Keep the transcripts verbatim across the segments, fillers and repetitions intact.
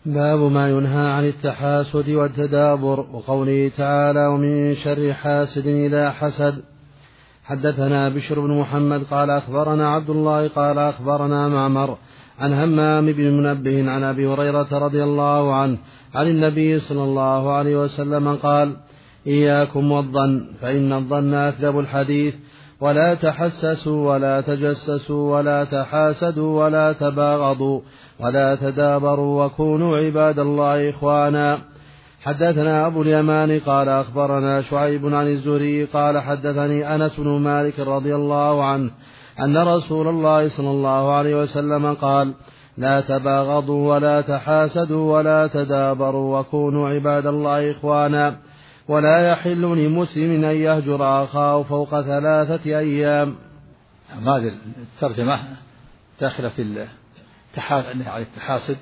باب ما ينهى عن التحاسد والتدابر، وقوله تعالى: ومن شر حاسد إذا حسد. حدثنا بشر بن محمد قال أخبرنا عبد الله قال أخبرنا معمر عن همام بن منبه عن أبي هريرة رضي الله عنه عن النبي صلى الله عليه وسلم قال: إياكم والظن فإن الظن أكذب الحديث، ولا تحسسوا ولا تجسسوا ولا تحاسدوا ولا تباغضوا ولا تدابروا وكونوا عباد الله إخوانا. حدثنا أبو اليمان قال أخبرنا شعيب عن الزهري قال حدثني أنس بن مالك رضي الله عنه أن رسول الله صلى الله عليه وسلم قال: لا تباغضوا ولا تحاسدوا ولا تدابروا وكونوا عباد الله إخوانا، ولا يحل لمسلم أن يهجر أخاه فوق ثلاثة أيام. هذه الترجمة داخلة في التحاسد،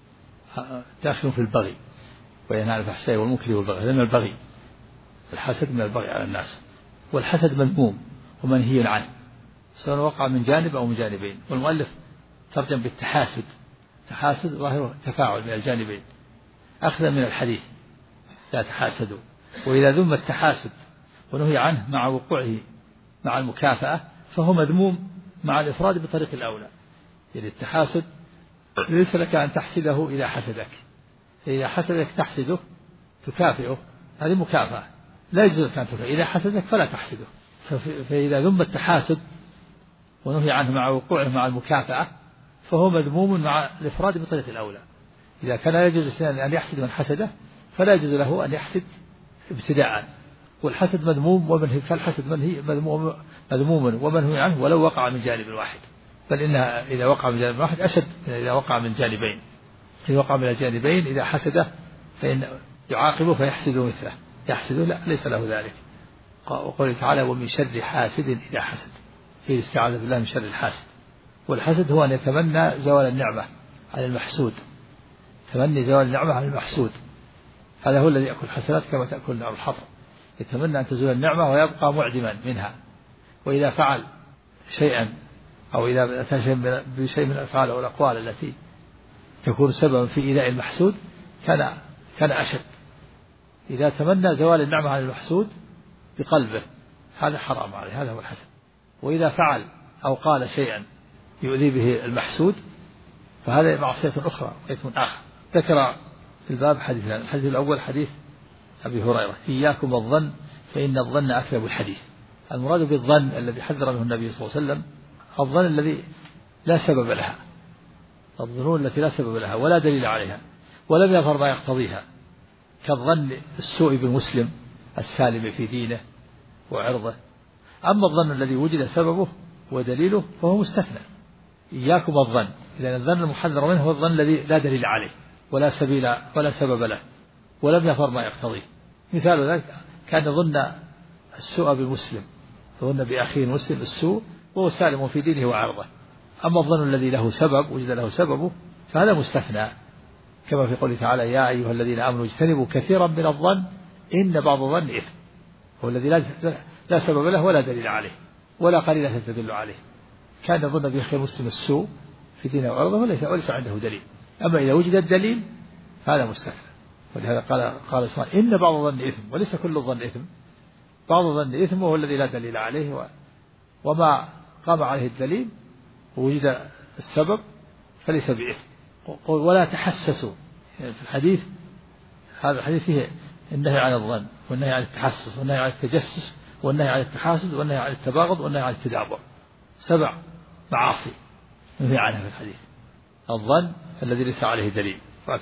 داخل في البغي وينهى عن الفحشاء والمنكر والبغي، لأن البغي الحسد من البغي على الناس، والحسد مذموم ومنهي عنه سواء وقع من جانب أو من جانبين. والمؤلف ترجم بالتحاسد، تحاسد ظاهره تفاعل من الجانبين أخذا من الحديث لا تحاسدوا. وإذا ذم التحاسد ونهي عنه مع وقوعه مع المكافأة فهو مذموم مع الإفراد بطريق الأولى. يعني التحاسد ليس لك أن تحسده إذا حسدك، إذا حسدك تحسده تكافئه، هذه مكافأة لا يجوز لك أن تكافئه. إذا حسدك فلا تحسده. فإذا ذم التحاسد ونهي عنه مع وقوعه مع المكافأة فهو مذموم مع الإفراد بطريق الأولى. إذا كان لا يجوز أن يحسد من حسده فلا يجوز له أن يحسد ابتداء. والحسد مذموم ومنهي، فالحسد منهي مذموم مذموم ومنهي عنه ولو وقع من جانب واحد، بل إنها إذا وقع من جانب واحد أشد من إذا وقع من جانبين. إذا وقع من الجانبين إذا حسده فإن يعاقبه فيحسده مثله، يحسده لا ليس له ذلك. وقوله تعالى: ومن شر حاسد إذا حسد، في الاستعاذة بالله من شر الحاسد. والحسد هو أن يتمنى زوال النعمة على المحسود، تمني زوال النعمة على المحسود، هذا هو الذي يأكل الحسنات كما تأكل النار الحطب، يتمنى أن تزول النعمة ويبقى معدما منها. وإذا فعل شيئا أو إذا أتى بشيء من الأفعال أو الأقوال التي تكون سببا في إيذاء المحسود كان كان أشد. إذا تمنى زوال النعمة على المحسود بقلبه هذا حرام عليه، هذا هو الحسد. وإذا فعل أو قال شيئا يؤذي به المحسود فهذا معصية أخرى وإثم آخر. ذكر في الباب حديثان: الحديث الأول حديث أبي هريرة: إياكم الظن فإن الظن أكذب الحديث. المراد بالظن الذي حذر منه النبي صلى الله عليه وسلم الظن الذي لا سبب لها، الظنون التي لا سبب لها ولا دليل عليها ولم يظهر ما يقتضيها، كالظن السوء بالمسلم السالم في دينه وعرضه. أما الظن الذي وجد سببه ودليله فهو مستثنى. إياكم الظن، إذن الظن المحذر منه هو الظن الذي لا دليل عليه ولا سبيل ولا سبب له ولم يظهر ما يقتضيه. مثال ذلك كان يظن السوء بالمسلم، يظن بأخيه المسلم السوء وهو سالم في دينه وعرضه. أما الظن الذي له سبب وجد له سببه فهذا مستثنى، كما في قوله تعالى: يا أيها الذين آمنوا اجتنبوا كثيرا من الظن إن بعض الظن إثم، هو الذي لا سبب له ولا دليل عليه ولا قرينة تدل عليه. كان يظن بأخيه المسلم السوء في دينه وعرضه وليس, وليس عنده دليل. أما إذا وجد الدليل فهذا مستثنى. ولهذا قال قال سبحانه: إن بعض الظن إثم، وليس كل الظن إثم، بعض الظن إثم وهو الذي لا دليل عليه، وما قام عليه الدليل ووجد السبب فليس بإثم. ولا تحسسوا، يعني في الحديث هذا الحديث فيه النهي عن الظن والنهي عن التحسس والنهي عن التجسس والنهي عن التحاسد والنهي عن التباغض والنهي عن التدابر، سبع معاصي نهي عنها في الحديث. الظن الذي ليس عليه دليل،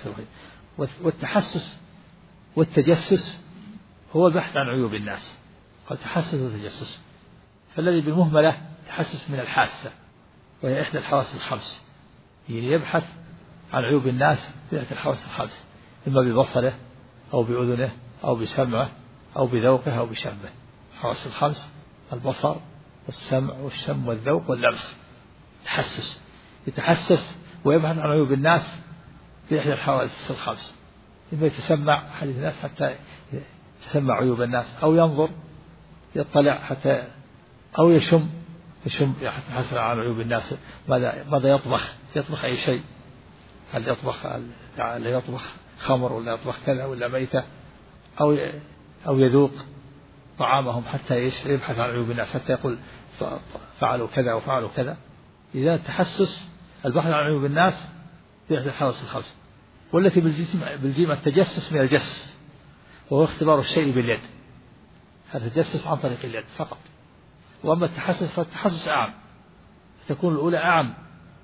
والتحسس والتجسس هو البحث عن عيوب الناس، قال تحسس وتجسس. فالذي بالمهملة تحسس من الحاسة وهي إحدى الحواس الخمس، يعني يبحث عن عيوب الناس في إحدى الحواس الخمس، إما ببصره أو بأذنه أو بسمعه أو بذوقه أو بشمه. الحواس الخمس: البصر والسمع والشم والذوق واللمس. تحسس، يتحسس ويبحث عن عيوب الناس في إحدى الحواس الخمس، إما يتسمع حديث الناس حتى يتسمع عيوب الناس، أو ينظر يطلع حتى، أو يشم يشم حتى يحصل على عيوب الناس. ماذا ماذا يطبخ يطبخ أي شيء هل يطبخ هل يطبخ خمر ولا يطبخ كذا ولا ميتة، أو أو يذوق طعامهم حتى يبحث عن عيوب الناس، حتى يقول فعلوا كذا وفعلوا كذا. إذا التحسس البحث عن عيوب الناس بإحدى الحواس الخمس. والتي بالجيم التجسس من الجس، وهو اختبار الشيء باليد، هذا التجسس عن طريق اليد فقط. وأما التحسس فالتحسس أعم، فتكون الأولى أعم،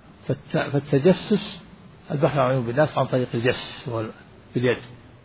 فالتجسس البحث عن عيوب الناس عن طريق الجس باليد،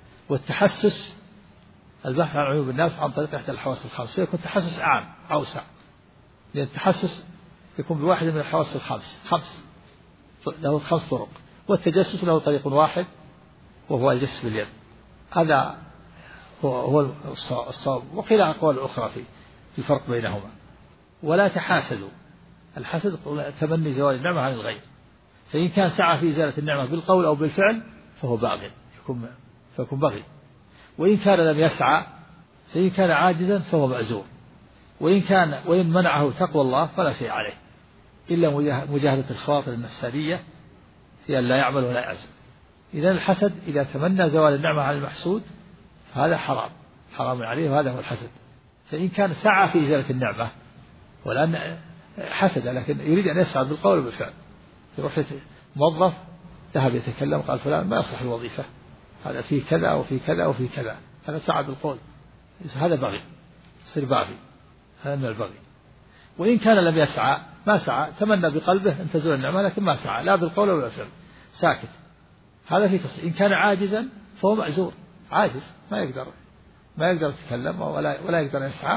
والتحسس البحث عن عيوب الناس عن طريق إحدى الحواس الخمس، فيكون التحسس أعم أوسع، لأن التحسس يكون بواحد من الحواس الخمس، خمس له خمس طرق، والتجسس له طريق واحد وهو الجس باليد. هذا هو هو الصواب. وقيل أقوال أخرى في الفرق بينهما. ولا تحاسدوا، الحسد تمني زوال النعمة عن الغير، فإن كان سعى في إزالة النعمة بالقول أو بالفعل فهو باغ، يكون فيكون بغي. وإن كان لم يسعى، فإن كان عاجزا فهو مأزور. وإن كان وإن منعه تقوى الله فلا شيء عليه، إلا مجاهدة الخواطر النفسانية في أن لا يعمل ولا يعزم. إذا الحسد إذا تمنى زوال النعمة عن المحسود فهذا حرام، حرام عليه، وهذا هو الحسد. فإن كان سعى في إزالة النعمة، ولأن حسد لكن يريد أن يسعى بالقول وبالفعل، يروح موظف ذهب يتكلم قال فلان ما يصلح الوظيفة، هذا فيه كذا وفي كذا وفي كذا، هذا سعى بالقول، هذا بغي، يصير باغي، هذا من البغي. وإن كان لم يسعى، ما سعى، تمنى بقلبه أن تزول النعمة لكن ما سعى لا بالقول ولا بالفعل، ساكت، هذا في تصريح. إن كان عاجزا فهو معذور، عاجز ما يقدر ما يقدر يتكلم ولا ولا يقدر يسعى،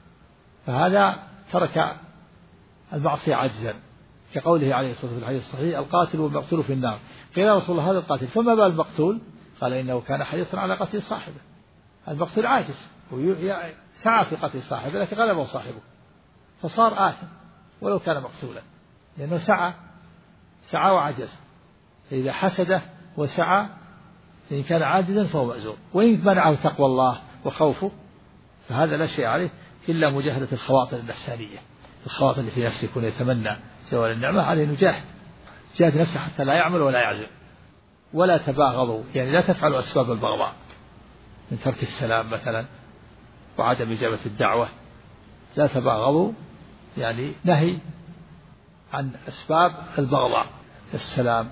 فهذا ترك المعصية عجزا، كقوله عليه الصلاة والسلام في الحديث الصحيح القاتل والمقتول في النار. قيل يا رسول الله هذا القاتل فما بال المقتول؟ قال إنه كان حريصا على قتل صاحبه. المقتول عاجز وسعى في قتل صاحبه لكن غلبه صاحبه فصار آثم ولو كان مقتولا، لأنه سعى سعى وعجز. فإذا حسده وسعى إن كان عاجزا فهو مأزور. وإن منعه تقوى الله وخوفه فهذا لا شيء عليه إلا مجاهدة الخواطر النفسانية، الخواطر اللي في نفسه يكون يتمنى زوال النعمة، عليه نجاهد جاهد نفسه حتى لا يعمل ولا يعزم. ولا تباغضوا، يعني لا تفعلوا أسباب البغضاء من ترك السلام مثلا وعدم إجابة الدعوة. لا تباغضوا يعني نهي عن أسباب البغضاء، السلام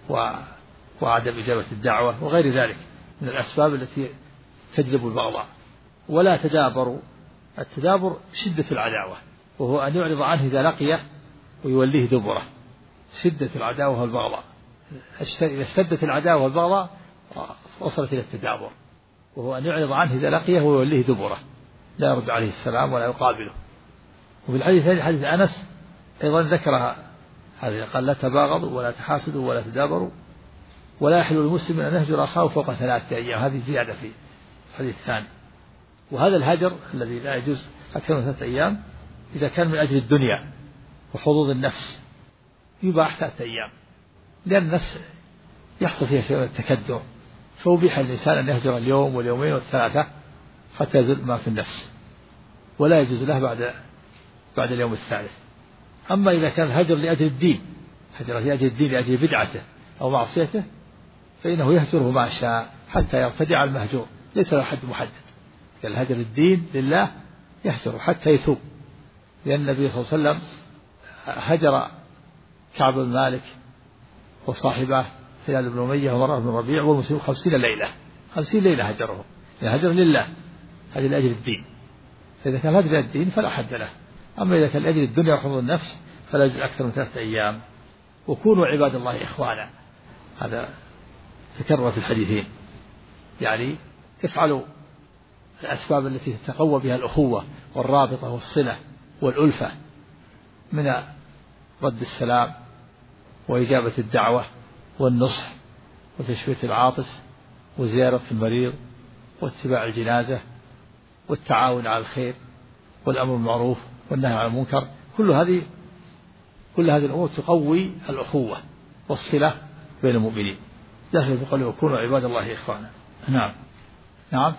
وعدم إجابة الدعوة وغير ذلك من الأسباب التي تجلب البغضاء. ولا تدابروا، التدابر شدة العداوة، وهو أن يعرض عنه إذا لقيه ويوليه دبره، شدة العداوة والبغضاء. إذا اشتدت العداوة والبغضاء وصلت إلى التدابر، وهو أن يعرض عنه إذا لقيه ويوليه دبره، لا يرد عليه السلام ولا يقابله. وفي الحديث الثاني حديث أنس أيضا ذكرها هذه، قال لا تباغضوا ولا تحاسدوا ولا تدابروا ولا يحل المسلم أن يهجر أخاه فوق ثلاثة أيام، هذه زيادة في الحديث الثاني. وهذا الهجر الذي لا يجوز أكثر من ثلاثة أيام إذا كان من أجل الدنيا وحظوظ النفس يباح ثلاثة أيام، لأن النفس يحصل فيها شيء من التكدر، فأبيح الإنسان أن يهجر اليوم واليومين والثلاثة حتى يزول ما في النفس، ولا يجوز له بعد بعد اليوم الثالث. أما إذا كان الهجر لأجل الدين، هجر لأجل الدين لأجل بدعته أو معصيته، فإنه يهجره ما شاء حتى يرتدع المهجور، ليس له حد محدد. قال الهجر الدين لله يهجر حتى يتوب، لأن النبي صلى الله عليه وسلم هجر كعب بن مالك وصاحبه هلال بن أمية ومرار بن ربيع والمسلمون خمسين ليلة، خمسين ليلة هجرهم، يعني هجر لله، هذا لأجل الدين. فإذا كان هجر الدين فلا حد له. أما إذا كان لأجل الدنيا وحظوظ النفس فلا يجوز أكثر من ثلاثة أيام. وكونوا عباد الله إخوانا، هذا تكرر في الحديثين، يعني افعلوا الأسباب التي تتقوى بها الأخوة والرابطة والصلة والألفة، من رد السلام وإجابة الدعوة والنصح وتشفية العاطس وزيارة المريض واتباع الجنازة والتعاون على الخير والأمر بالمعروف والنهي عن المنكر. كل هذه كل هذه الأمور تقوي الأخوة والصلة بين المؤمنين. داخل في قوله وكونوا عباد الله إخوانا. نعم نعم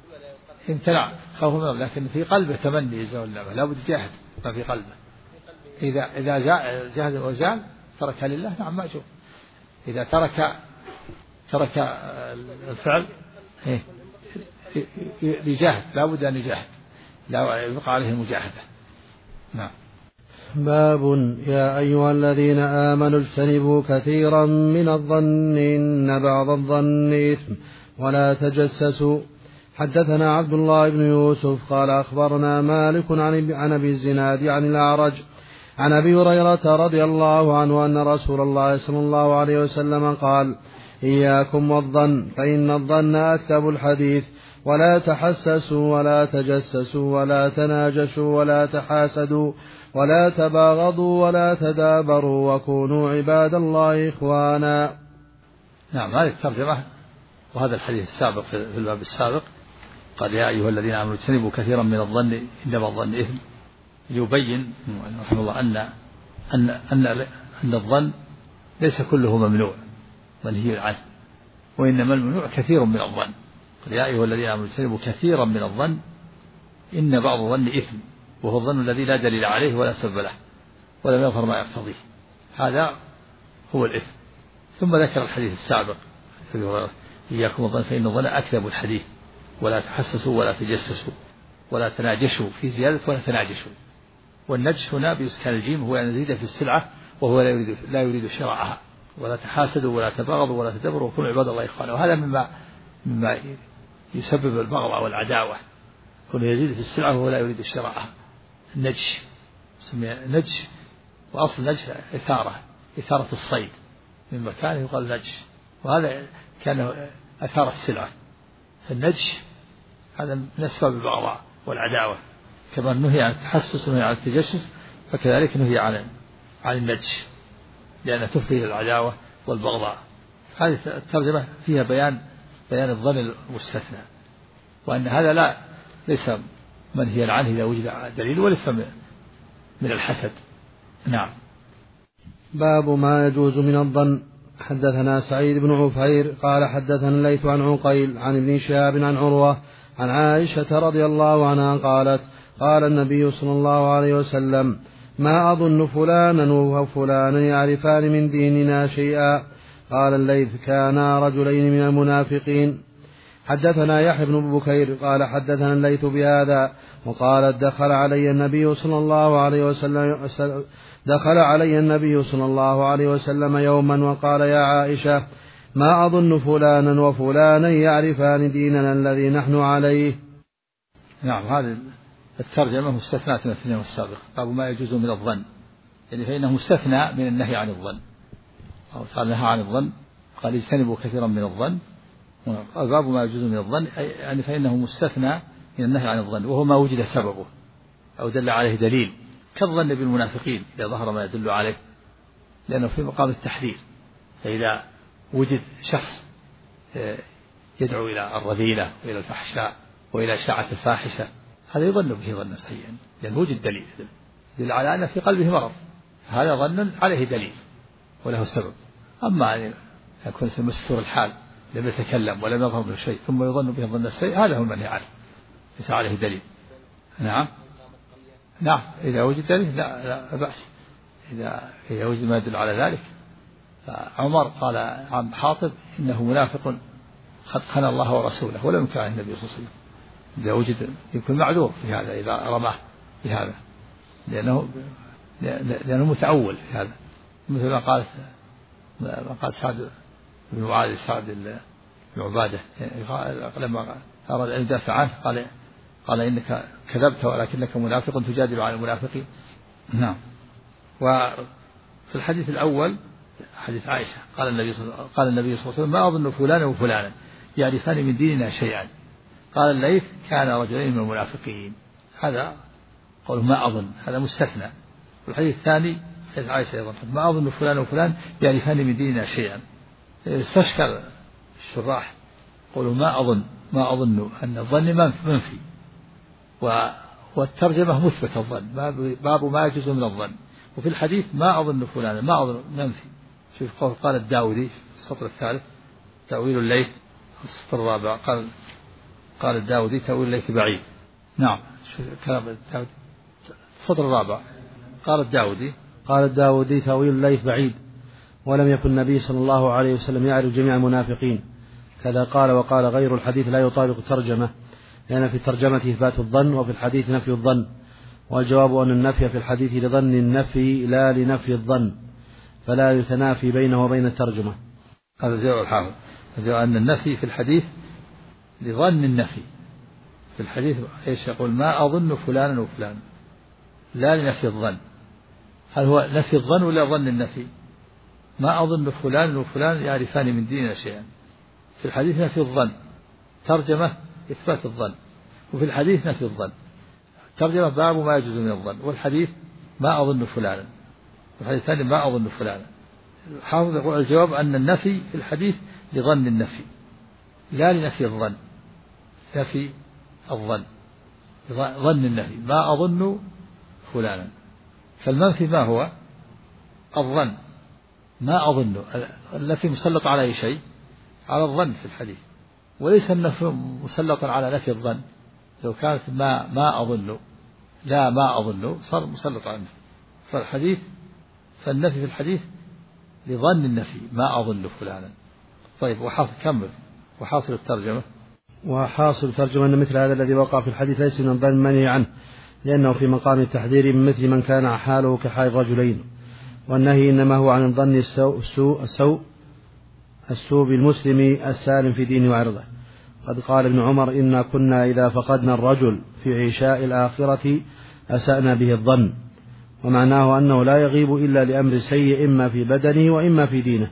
امتنع خوف من الله، لكن في قلبه تمني يزول النعمة، لا بد جاهد ما في قلبه. إذا إذا جاهد وزال تركها لله، نعم مأجور. إذا ترك ترك الفعل يجاهد، لا بد أن يجاهد، لا يبقى عليه المجاهدة. نعم. باب يا أيها الذين آمنوا اجتنبوا كثيرا من الظن إن بعض الظن إثم ولا تجسسوا. حدثنا عبد الله بن يوسف قال أخبرنا مالك عن أبي الزناد عن الأعرج عن أبي هريرة رضي الله عنه أن رسول الله صلى الله عليه وسلم قال إياكم والظن فإن الظن أكذب الحديث ولا تحسسوا ولا تجسسوا ولا تناجشوا ولا تحاسدوا ولا تباغضوا ولا تدابروا وكونوا عباد الله إخوانا. نعم، هذه الترجمة وهذا الحديث السابق في الباب السابق قال يا أيها الذين آمنوا اجتنبوا كثيرا من الظن إن بعض الظن إثم، يبين رحمه الله أن أن أن أن الظن ليس كله ممنوع منهي عنه، وإنما الممنوع كثير من الظن. قال يا أيها الذين آمنوا اجتنبوا كثيرا من الظن إن بعض الظن إثم، وهو الظن الذي لا دليل عليه ولا سبب له ولم يظهر ما يقتضيه، هذا هو الإثم. ثم ذكر الحديث السابق إياكم الظن فإن الظن أكذب الحديث ولا تحسسوا ولا تجسسوا ولا تناجشوا، في زيادة ولا تناجشوا، والنجش هنا بإسكان الجيم هو أن يزيد في السلعة وهو لا يريد لا يريد شراءها. ولا تحاسدوا ولا تباغضوا ولا تدبروا وكونوا عباد الله إخوانا، وهذا مما مما يسبب البغض والعداوة، كون يزيد في السلعة وهو لا يريد شراءها. النجش سمي نجش، وأصل نجش إثارة إثارة الصيد من مكانه يقال نجش، وهذا كان أثار السلعة. فالنجش هذا من أسباب البغضاء والعداوة، كما نهي عن التحسس ونهي عن التجسس فكذلك نهي عن عن النجش، لأنها تفضي إلى العداوة والبغضاء. هذه الترجمة فيها بيان بيان الظن المستثنى، وأن هذا لا ليس منهيا عنه إذا وجد دليل، وليس من الحسد. نعم. باب ما يجوز من الظن. حدثنا سعيد بن عفير قال حدثنا الليث عن عقيل عن ابن شهاب عن عروة عن عائشة رضي الله عنها قالت قال النبي صلى الله عليه وسلم ما أظن فلانا وفلانا يعرفان من ديننا شيئا. قال الليث كانا رجلين من المنافقين. حدثنا يحيى بن بكير قال حدثنا الليث بهذا وقال دخل علي النبي صلى الله عليه وسلم دخل علي النبي صلى الله عليه وسلم يوما وقال يا عائشة ما أظن فلانا وفلانا يعرفان ديننا الذي نحن عليه. نعم، هذه الترجمة مستثناة من الترجمة السابقة. باب ما يجوز من الظن، يعني فإنه مستثنى من النهي عن الظن، أو قال نهى عن الظن قال اجتنبوا كثيرا من الظن. باب ما يجوز من الظن يعني فإنه مستثنى من النهي عن الظن، وهو ما وجد سببه أو دل عليه دليل، كالظن بالمنافقين إذا ظهر ما يدل عليه، لأنه في مقام التحذير. فإذا وجد شخص يدعو إلى الرذيلة وإلى الفحشاء وإلى إشاعة الفاحشة، هذا يظن به ظنا سيئا، لأنه وجد دليل يدل على أن في قلبه مرض، هذا ظن عليه دليل وله سبب. أما أن يكون مستور الحال لم يتكلم ولم يظهر به شيء ثم يظن به ظن السيء، هذا هو المنهي عنه، ليس عليه دليل. نعم نعم إذا وجد دليل لا لا بأس، إذا إذا وجد ما يدل على ذلك. عمر قال عن حاطب إنه منافق قد خان الله ورسوله ولم ينكر عن النبي صلى الله عليه وسلم. إذا وجد يكون معذور في هذا إذا رماه بهذا، لأنه لأنه متأول في هذا، مثل ما قالت ما قال سعد بن معاذ سعد بن عبادة لما أراد أن يدافع عنه قال قال إنك كذبت ولكنك منافق تجادل عن المنافقين. نعم. وفي الحديث الأول حديث عائشة قال النبي صلى قال النبي صلى الله عليه وسلم ما أظن فلانا وفلانا يعرفان من ديننا شيئا. قال الليث كان رجلين من المنافقين، هذا قوله ما أظن هذا مستثنى. والحديث الثاني حديث عائشة أيضا ما أظن فلان وفلان يعرفان من ديننا شيئا. استشكل الشراح قولوا ما أظن ما أظن أن الظن منفي، والترجمة مثبت الظن، باب ما يجوز من الظن. وفي الحديث ما أظن فلانا ما أظن منفي. شوف قال الداودي في السطر الثالث تأويل الليث، السطر الرابع قال قال الداودي تأويل الليث بعيد. نعم شوف كلام الداودي السطر الرابع قال الداودي قال الداودي تأويل الليث بعيد، ولم يكن النبي صلى الله عليه وسلم يعرف جميع المنافقين. كذا قال. وقال غير الحديث لا يطابق الترجمة، لأن في الترجمة إثبات الظن وفي الحديث نفي الظن، والجواب أن النفي في الحديث لظن النفي لا لنفي الظن، فلا يتنافي بينه وبين الترجمة. هذا جواب الحافظ، جواب أن النفي في الحديث لظن النفي. في الحديث إيش يقول؟ ما أظن فلانا وفلانا، لا لنفي الظن. هل هو نفي الظن ولا ظن النفي؟ ما أظن فلان وفلان يعرفان من ديننا شيئا. في الحديث نفي الظن، ترجمة إثبات الظن، وفي الحديث نفي الظن. ترجمة باب ما يجوز من الظن، والحديث ما أظن فلانا، والحديث الثاني ما أظن فلانا. الحافظ يقول الجواب أن النفي في الحديث لظن النفي لا لنفي الظن. نفي الظن ظن النفي، ما أظن فلانا. فالمنفي ما هو؟ الظن. ما أظن النفي مسلط على أي شيء؟ على الظن في الحديث، وليس النفي مسلطا على نفي الظن. لو كانت ما ما أظن لا ما أظن صار مسلط على النفي. فالحديث فالنفي في الحديث لظن النفي، ما أظن فلانا. طيب وحاصل كمل وحاصل الترجمة. وحاصل الترجمة أن مثل هذا الذي وقع في الحديث ليس من الظن منهي عنه، لأنه في مقام التحذير من مثل من كان حاله كحال الرجلين، والنهي إنما هو عن الظن السوء السوء السوء, السوء بالمسلم السالم في دينه وعرضه. قد قال ابن عمر: إنا كنا إذا فقدنا الرجل في عشاء الآخرة أسأنا به الظن، ومعناه أنه لا يغيب إلا لأمر سيء إما في بدنه وإما في دينه.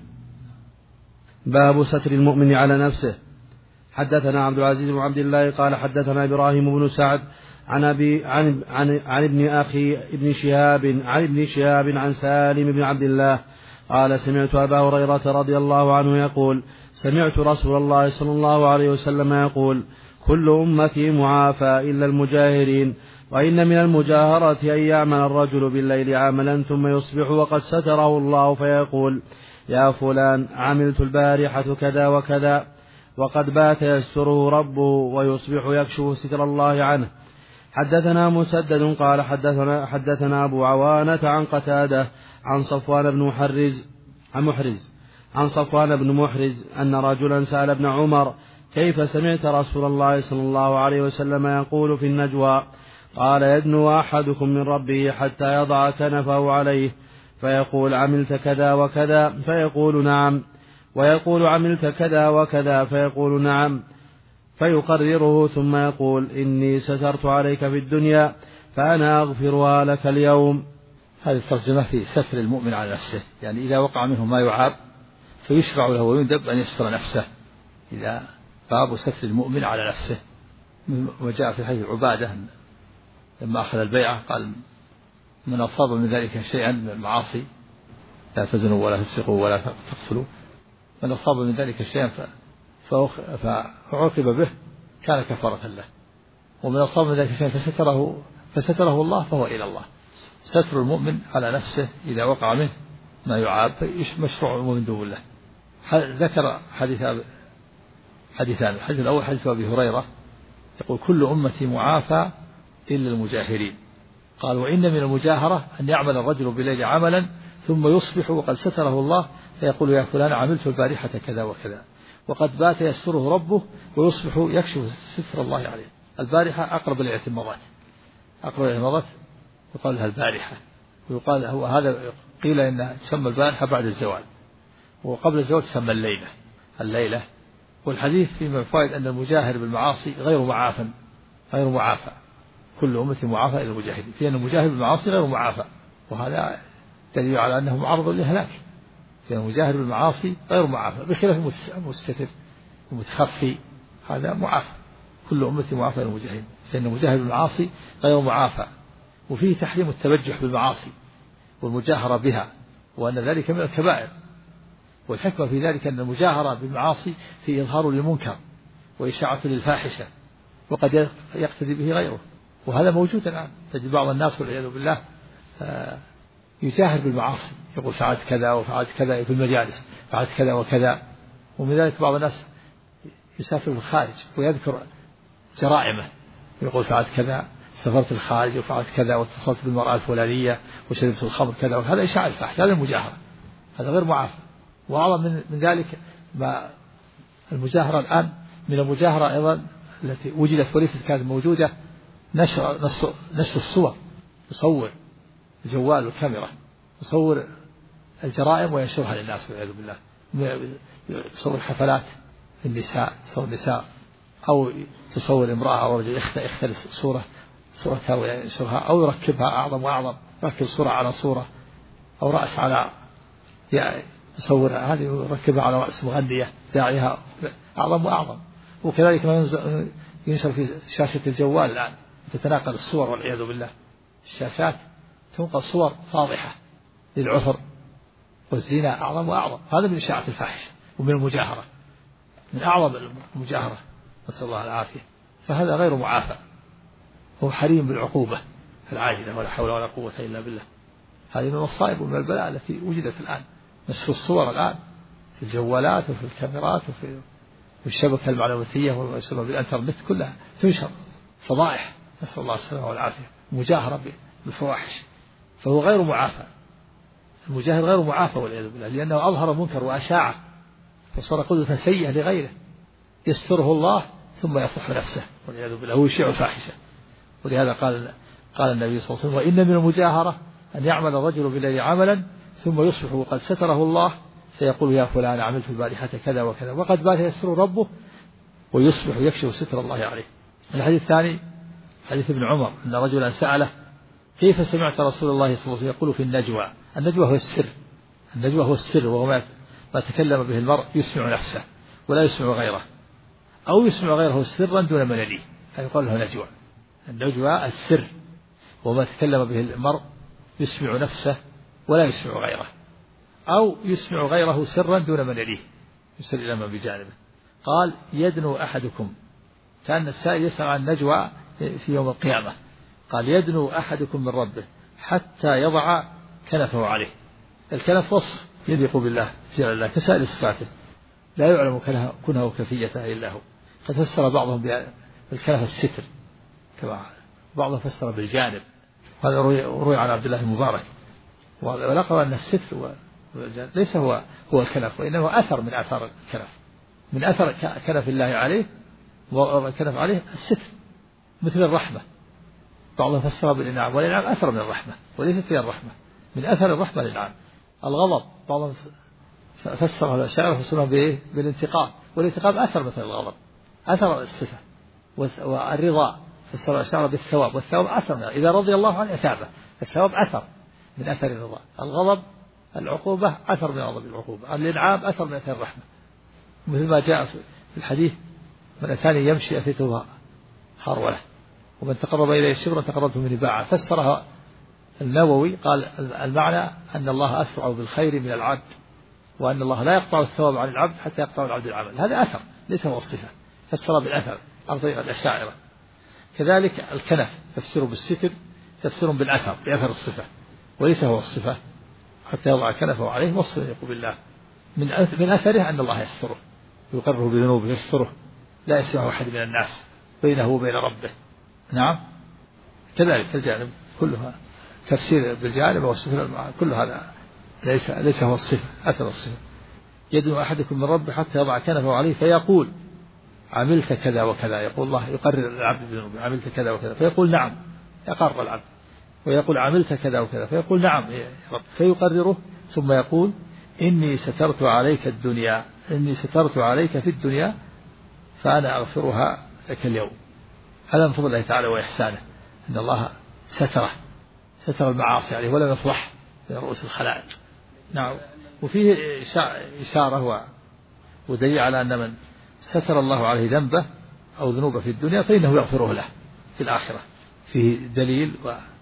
باب ستر المؤمن على نفسه. حدثنا عبد العزيز بن عبد الله قال حدثنا إبراهيم بن سعد عن أبي عن عن, عن ابن أخي ابن شهاب عن ابن شهاب عن سالم بن عبد الله قال: سمعت أبا هريرة رضي الله عنه يقول: سمعت رسول الله صلى الله عليه وسلم يقول: كل أمتي معافى إلا المجاهرين، وإن من المجاهرة أن يعمل الرجل بالليل عملا ثم يصبح وقد ستره الله فيقول: يا فلان عملت البارحة كذا وكذا، وقد بات يستره ربه ويصبح يكشف ستر الله عنه. حدثنا مسدد قال حدثنا, حدثنا أبو عوانة عن قتادة عن صفوان بن محرز عن محرز عن صفوان بن محرز أن رجلا سأل ابن عمر: كيف سمعت رسول الله صلى الله عليه وسلم يقول في النجوى؟ قال: يدنو أحدكم من ربه حتى يضع كنفه عليه فيقول: عملت كذا وكذا، فيقول: نعم، ويقول: عملت كذا وكذا، فيقول: نعم، فيقرره ثم يقول: إني سترت عليك في الدنيا فأنا أغفرها لك اليوم. هذه الترجمة في ستر المؤمن على نفسه، يعني إذا وقع منه ما يعاب فيشرع له ويندب أن يستر نفسه. إذا باب ستر المؤمن على نفسه. وجاء في حديث عبادة لما أخذ البيعة قال: من أصاب من ذلك شيئا من المعاصي، لا تزنوا ولا تسرقوا ولا تقتلوا، من أصاب من ذلك شيئا فعوقب به كان كفارة له، ومن أصاب من ذلك شيئا فستره, فستره الله فهو إلى الله. ستر المؤمن على نفسه إذا وقع منه ما يعاب مشروع من دون الله. ذكر حديث حديثان. الحديث الأول حديث أبي هريرة يقول: كل أمتي معافى إلا المجاهرين. قال: وإن من المجاهرة أن يعمل الرجل بالليل عملا ثم يصبح وقد ستره الله فيقول: يا فلان عملت البارحة كذا وكذا، وقد بات يستره ربه ويصبح يكشف ستر الله عليه. البارحة أقرب الاعتمارات، أقرب الاعتمارات يقال لها البارحة، ويقال هو هذا قيل إنها تسمى البارحة بعد الزوال، وقبل الزوال تسمى الليلة الليلة والحديث فيه من فائدة أن المجاهر بالمعاصي غير معافى غير معافى كل أمتي معافى إلى المجاهدين، في أن المجاهر بالمعاصي غير معافى، وهذا دليل على أنه معرض للهلاك. في المجاهر بالمعاصي غير معافى، بخلاف المستتر المتخفي هذا معافى. كل أمتي معافى إلى المجاهدين، فإن المجاهر بالمعاصي غير معافى. وفيه تحريم التبجح بالمعاصي والمجاهرة بها، وأن ذلك من الكبائر. والحكمة في ذلك أن المجاهرة بالمعاصي في إظهار للمنكر وإشاعة للفاحشة، وقد يقتدي به غيره، وهذا موجود الآن. تجد بعض الناس والعياذ بالله يجاهر بالمعاصي، يقول فعلت كذا وفعلت كذا في المجالس، فعلت كذا وكذا. ومن ذلك بعض الناس يسافر في الخارج ويذكر جرائمه، يقول فعلت كذا، سافرت الخارج وفعلت كذا، واتصلت بالمرأة الفلانية، وشربت الخمر كذا، وهذا إشاعة الفاحشة، هذا المجاهرة، هذا غير معافى. وأعظم من, من ذلك ما المجاهرة الآن من المجاهرة أيضا التي وجدت وليست كانت موجودة نشر نشر الصور، يصور الجوال والكاميرا يصور الجرائم وينشرها للناس والعياذ بالله، يصور حفلات النساء، يصور النساء أو تصور امرأة أو رجل يختلس صورة صورتها وينشرها، أو يركبها أعظم وأعظم، يركب صورة على صورة أو رأس على يعني يصور هذه يركبها على رأس مغنية داعيها أعظم وأعظم. وكذلك ما ينشر في شاشة الجوال الآن تتناقل الصور والعياذ بالله، الشاشات تنقل صور فاضحة للعثر والزنا أعظم وأعظم. هذا من إشاعة الفاحشة ومن المجاهرة، من أعظم المجاهرة، نسأل الله العافية. فهذا غير معافى، هو حريم بالعقوبة العاجلة، ولا حول ولا قوة إلا بالله. هذه من المصائب ومن البلاء التي وجدت الآن، نشر الصور الآن في الجوالات وفي الكاميرات وفي الشبكة المعلوماتية وما يسمى بالإنترنت كلها تنشر فضائح، نسأل الله السلامة والعافية، مجاهرة بالفواحش. فهو غير معافى، المجاهر غير معافى والعياذ بالله، لأنه أظهر منكر وأشاعه فصار قدوة سيئة لغيره، يستره الله ثم يفضح نفسه والعياذ بالله، هو يشيع الفاحشة. ولهذا قال قال النبي صلى الله عليه وسلم: وإن من المجاهرة أن يعمل الرجل بالليل عملا ثم يصبح وقد ستره الله فيقول: يا فلان عملت البارحة كذا وكذا، وقد بات يستر ربه ويصبح يكشف ستر الله عليه. الحديث الثاني حديث ابن عمر أن رجلا سأله: كيف سمعت رسول الله صلى الله عليه وسلم يقول في النجوى؟ النجوى هو السر، النجوى هو السر، وهو ما تكلم به المرء يسمع نفسه ولا يسمع غيره، أو يسمع غيره سرا دون من يليه، هذا يقال له نجوى. النجوى السر، وما تكلم به المرء يسمع نفسه ولا يسمع غيره، أو يسمع غيره سرا دون من يليه، يسر إلى من بجانبه. قال: يدنو أحدكم، كان السائل يسأل عن النجوى في يوم القيامة، قال: يدنو أحدكم من ربه حتى يضع كنفه عليه. الكنف وصف يليق بالله جل الله كسائر صفاته، لا يعلم كنه وكيفيته إلا هو. قد فسر بعضهم بالكنف الستر، كما بعضهم فسر بالجانب، هذا روي عن عبد الله المبارك. ولقد أن الستر والجانب ليس هو هو الكنف، وإنما أثر من آثار الكنف، من أثر كنف الله عليه والكنف عليه الستر، مثل الرحمة. بعضهم فسر بالإنعام، والإنعام أثر من الرحمة وليست هي الرحمة، من أثر الرحمة الإنعام. الغضب بعضهم فسره الأشاعرة فسره بإيه؟ بالانتقام، والانتقام أثر مثل الغضب، أثر الصفة. والرضا فسر الأشاعرة بالثواب، والثواب أثر منه، إذا رضي الله عنه أثابه، الثواب أثر من أثر الرضا. الغضب العقوبة أثر من غضب العقوبة. الإنعام أثر من أثر الرحمة، مثل ما جاء في الحديث: من أتاني يمشي أتيته هرولة، ومن تقرب إليه شبرا تقربته منه باعا. فسرها النووي قال: المعنى أن الله أسرع بالخير من العبد، وأن الله لا يقطع الثواب عن العبد حتى يقطع العبد العمل. هذا أثر ليس هو الصفة، فسر بالأثر عن طريق الأشاعرة. كذلك الكنف تفسير بالستر، تفسير بالأثر، بأثر الصفة، وليس هو الصفة، حتى يضع كنفه عليه وصف يليق بالله. من من أثره أن الله يستره ويقره بذنوبه، يستره لا يسمع أحد من الناس بينه وبين ربه. نعم، كذلك الجانب كلها تفسير بالجانب والصفة، كل هذا ليس ليس هو الصفة، أثر الصفة. يدنو أحدكم من ربه حتى يضع كنفه عليه فيقول: عملت كذا وكذا. يقول الله يقرر العبد بذنوبه: عملت كذا وكذا، فيقول: نعم، يقر العبد. ويقول: عملت كذا وكذا، فيقول: نعم يا رب، فيقرره، ثم يقول: إني سترت عليك الدنيا، إني سترت عليك في الدنيا فأنا أغفرها لك اليوم. هذا من فضل الله تعالى وإحسانه، أن الله ستره، ستر المعاصي عليه ولم يفضح من رؤوس الخلائق. نعم. وفيه إشارة ودليل على أن من ستر الله عليه ذنبه أو ذنوبه في الدنيا فإنه يغفره له في الآخرة. فيه دليل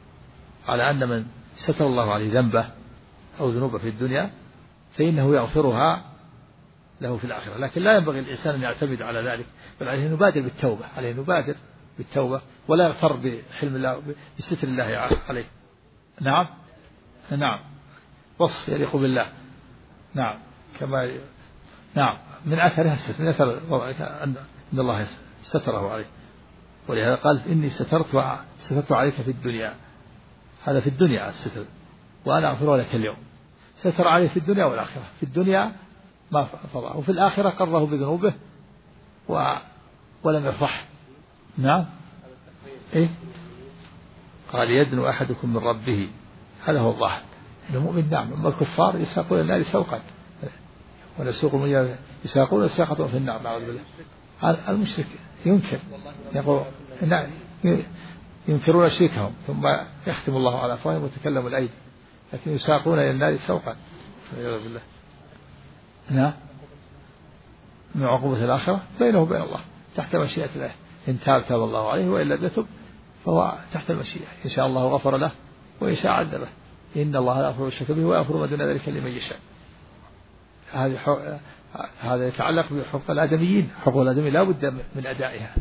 على أن من ستر الله عليه ذنبه أو ذنوبه في الدنيا فإنه يغفرها له في الآخرة. لكن لا ينبغي الإنسان أن يعتمد على ذلك، بل عليه أن يبادر بالتوبة، عليه أن يبادر بالتوبة ولا يغتر بحلم الله بستر الله عليه. نعم نعم، وصف يليق بالله. نعم، كما نعم من أثرها الستر، من أثر أن الله ستره عليه. ولهذا قال: إني سترت سترت عليك في الدنيا، هذا في الدنيا الستر، وأنا أغفر لك اليوم. ستر عليه في الدنيا والآخرة. في الدنيا ما فضحه، وفي الآخرة قره بذنوبه و... ولم يفضح. نعم. إيه؟ قال يدنو أحدكم من ربه، هذا هو الظاهر. المؤمن نعم، أما الكفار يساقون النار سوقا، ونسوق يساقون ساقة في النار، نعوذ بالله. المشرك ينكر، يقول نعم، ينكرون شركهم ثم يختم الله على أفواههم وتكلم الأيدي، لكن يساقون إلى النار سوقا، نعوذ بالله. نعم. من عقوبة الآخرة بينه وبين الله تحت مشيئة الله، إن تاب تاب الله عليه، وإن لم يتب فهو تحت المشيئة، إن شاء الله غفر له وإن شاء عذبه، إن الله لا يغفر الشرك به ويغفر ما دون ذلك لمن يشاء. هذا هذا يتعلق بحقوق الآدميين، حقوق الآدميين لا بد من أدائها.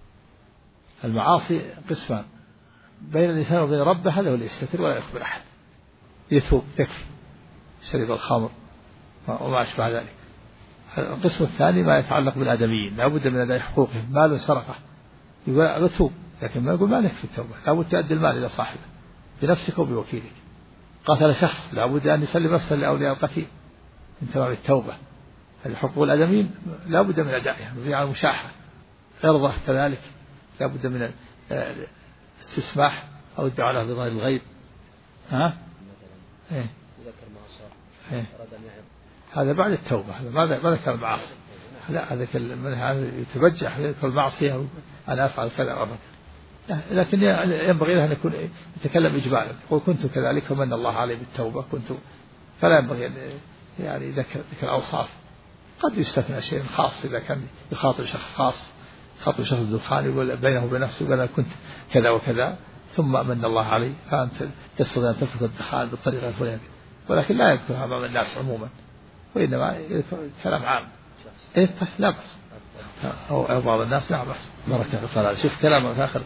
المعاصي قسمان، بين الإنسان وبين ربه، هذا هو اللي يستتر ولا يخبر أحد، يتوب يكفي، شرب الخمر وما أشبه ذلك. القسم الثاني ما يتعلق بالآدميين، لا بد من أداء حقوقهم، مال سرقة يقول بتوب، لكن ما يقول ما نكفي التوبة، لا بد تؤدي المال إلى صاحبه بنفسك وبوكيلك. قتل شخص لا بد أن يسلم نفسه لأولياء القتيل من تمام التوبة. هذه حقوق الآدميين لا بد من أدائها، مبنية على المشاحة. عرضه كذلك لا بد من الاستسماح أو الدعاء له بظاهر الغيب. ها؟ إيه؟ إيه؟ هذا بعد التوبة، هذا ما ذكر المعاصي، لا هذا يتبجح يذكر المعصية أنا أفعل كذا وأبدا، لكن ينبغي له أن يكون يتكلم إجمالا، يقول كنت كذلك ومن الله علي بالتوبة كنت، فلا ينبغي أن يعني ذكر ذكر أوصاف. قد يستثنى شيء خاص إذا كان يخاطب شخص خاص، يخاطب شخص دخان يقول بينه وبين نفسه قال كنت كذا وكذا ثم أمن الله علي، فأنت تستطيع أن تترك الدخان بالطريقة الفلانية، ولكن لا يذكرها أمام الناس عموما، وإنما كلام عام. إيه لا بأس، أو بعض الناس لا بأس. بارك الله فيك. شوف كلام في آخر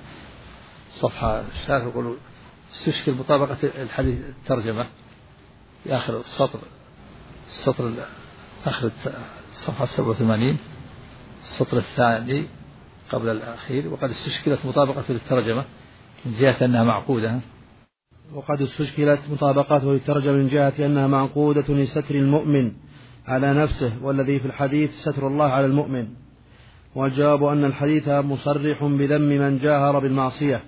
صفحة الشارح يقول استشكل مطابقة الحديث الترجمة في آخر السطر، السطر آخر الصفحة سبعة وثمانين، السطر الثاني قبل الأخير، وقد استشكلت مطابقة للترجمة من جهة أنها معقودة. وقد استشكلت مطابقته للترجمة من جهة أنها معقودة لستر المؤمن على نفسه، والذي في الحديث ستر الله على المؤمن. والجواب أن الحديث مصرح بذم من جاهر بالمعصية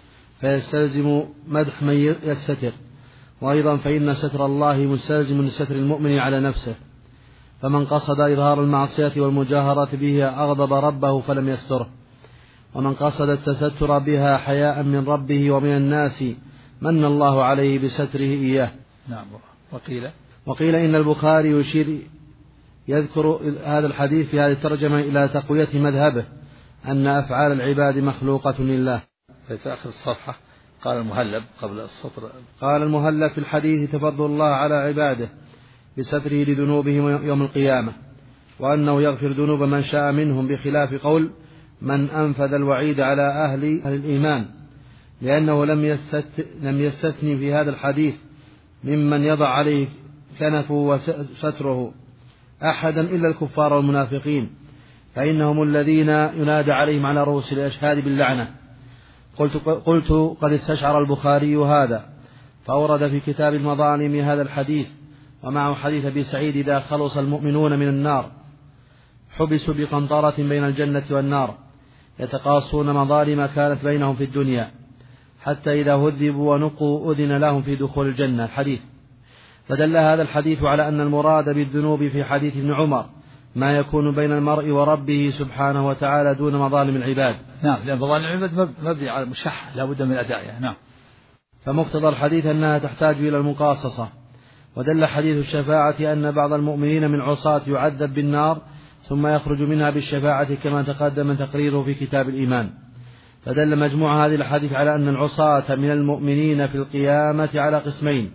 فيستلزم مدح من يستتر، وأيضا فإن ستر الله مستلزم لستر المؤمن على نفسه، فمن قصد إظهار المعصية والمجاهرة بها أغضب ربه فلم يستره، ومن قصد التستر بها حياء من ربه ومن الناس من الله عليه بستره إياه. نعم. وقيل وقيل إن البخاري يشير يذكر هذا الحديث في هذه الترجمة إلى تقوية مذهبه أن أفعال العباد مخلوقة لله. في آخر الصفحة قال المهلب قبل السطر، قال المهلب في الحديث تفضل الله على عباده بستره لذنوبهم يوم القيامة، وأنه يغفر ذنوب من شاء منهم، بخلاف قول من أنفذ الوعيد على أهل الإيمان، لأنه لم لم يستثني في هذا الحديث ممن يضع عليه كنفه وستره أحدا إلا الكفار والمنافقين، فإنهم الذين ينادى عليهم على رؤوس الأشهاد باللعنة. قلت, قلت قد استشعر البخاري هذا فأورد في كتاب المظالم هذا الحديث، ومعه حديث أبي سعيد إذا خلص المؤمنون من النار حبسوا بقنطرة بين الجنة والنار يتقاصون مظالم كانت بينهم في الدنيا، حتى إذا هذبوا ونقوا أذن لهم في دخول الجنة الحديث. فدل هذا الحديث على أن المراد بالذنوب في حديث ابن عمر ما يكون بين المرء وربه سبحانه وتعالى دون مظالم العباد. نعم، لأن مظالم العباد مبني على المشحة لا بد من أدائها. نعم. فمقتضى الحديث أنها تحتاج إلى المقاصصة. ودل حديث الشفاعة أن بعض المؤمنين من عصاة يعذب بالنار ثم يخرج منها بالشفاعة كما تقدم تقريره في كتاب الإيمان. فدل مجموع هذه الحديث على أن العصاة من المؤمنين في القيامة على قسمين،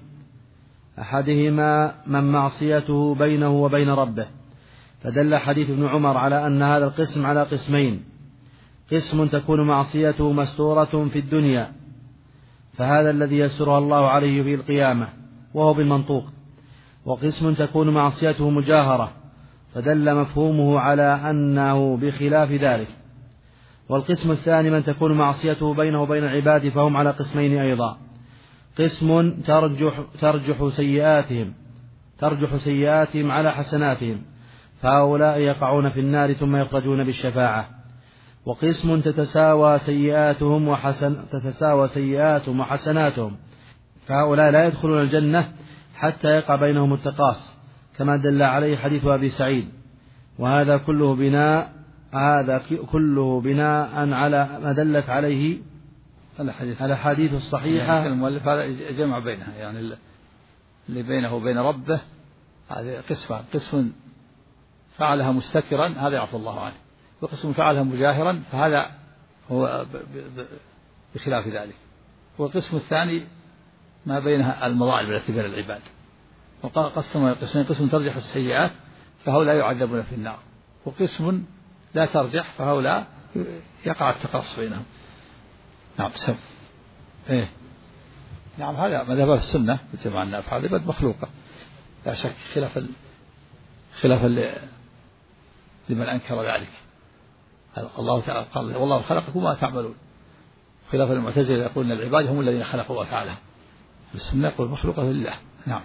أحدهما من معصيته بينه وبين ربه، فدل حديث ابن عمر على أن هذا القسم على قسمين: قسم تكون معصيته مستورة في الدنيا، فهذا الذي يسرها الله عليه في القيامة وهو بالمنطوق، وقسم تكون معصيته مجاهرة، فدل مفهومه على أنه بخلاف ذلك. والقسم الثاني من تكون معصيته بينه وبين العباد، فهم على قسمين أيضا: قسم ترجح, ترجح سيئاتهم ترجح سيئاتهم على حسناتهم، فهؤلاء يقعون في النار ثم يخرجون بالشفاعة. وقسم تتساوى سيئاتهم وحسن تتساوى سيئاتهم وحسناتهم، فهؤلاء لا يدخلون الجنة حتى يقع بينهم التقاص، كما دل عليه حديث أبي سعيد. وهذا كله بناء هذا كله بناء على ما دلت عليه الأحاديث الصحيحة. يعني المؤلف هذا جمع بينها، يعني اللي بينه وبين ربه هذه قسمان: قسم فعلها مستترا هذا يعفو الله عنه، وقسم فعلها مجاهرا فهذا هو بخلاف ذلك، والقسم الثاني ما بينها المظالم التي بين العباد. وقال قسم قسمين: قسم ترجح السيئات فهؤلاء يعذبون في النار، وقسم لا ترجح فهؤلاء يقع التقاص بينهم. نعم سم إيه نعم هذا مذهب السنة بالجماعة أن أفعال العباد مخلوقة لا شك، خلاف ال... خلاف ال... لمن أنكر ذلك. الله تعالى قال: والله خلقكم وما تعملون، خلاف المعتزلة يقولون العباد هم الذين خلقوا أفعالهم. السنة يقول مخلوقة لله. نعم.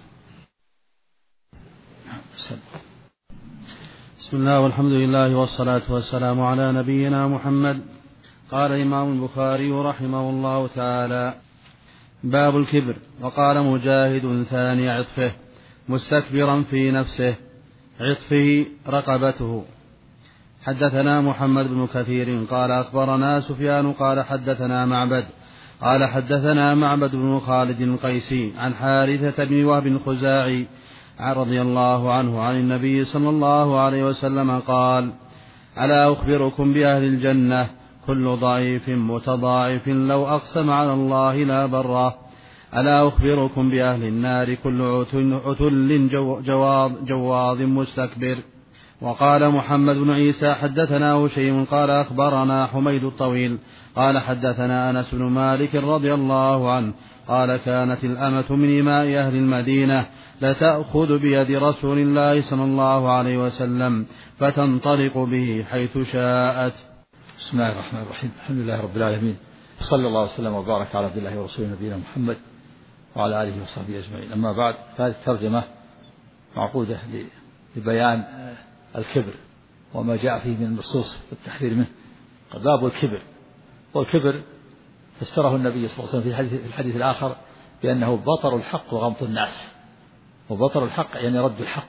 بسم الله والحمد لله والصلاة والسلام على نبينا محمد. قال الإمام البخاري رحمه الله تعالى: باب الكبر. وقال مجاهد: ثاني عطفه مستكبرا في نفسه، عطفه رقبته. حدثنا محمد بن كثير قال أخبرنا سفيان قال حدثنا معبد قال حدثنا معبد بن خالد القيسي عن حارثة بن وهب الخزاعي رضي الله عنه عن النبي صلى الله عليه وسلم قال: ألا أخبركم بأهل الجنة؟ كل ضعيف متضاعف لو أقسم على الله لا بره. ألا أخبركم بأهل النار؟ كل عتل جواظ, جواظ مستكبر. وقال محمد بن عيسى حدثنا هشيم قال أخبرنا حميد الطويل قال حدثنا أنس بن مالك رضي الله عنه قال: كانت الأمة من إماء أهل المدينة لتأخذ بيد رسول الله صلى الله عليه وسلم فتنطلق به حيث شاءت. بسم الله الرحمن الرحيم. الحمد لله رب العالمين، صلى الله وسلم وبارك على عبد الله ورسوله نبينا محمد وعلى آله وصحبه أجمعين. أما بعد، فهذه الترجمة معقودة لبيان الكبر وما جاء فيه من النصوص والتحذير منه. باب الكبر، والكبر فسره النبي صلى الله عليه وسلم في الحديث الآخر بأنه بطر الحق وغمط الناس. وبطر الحق يعني رد الحق،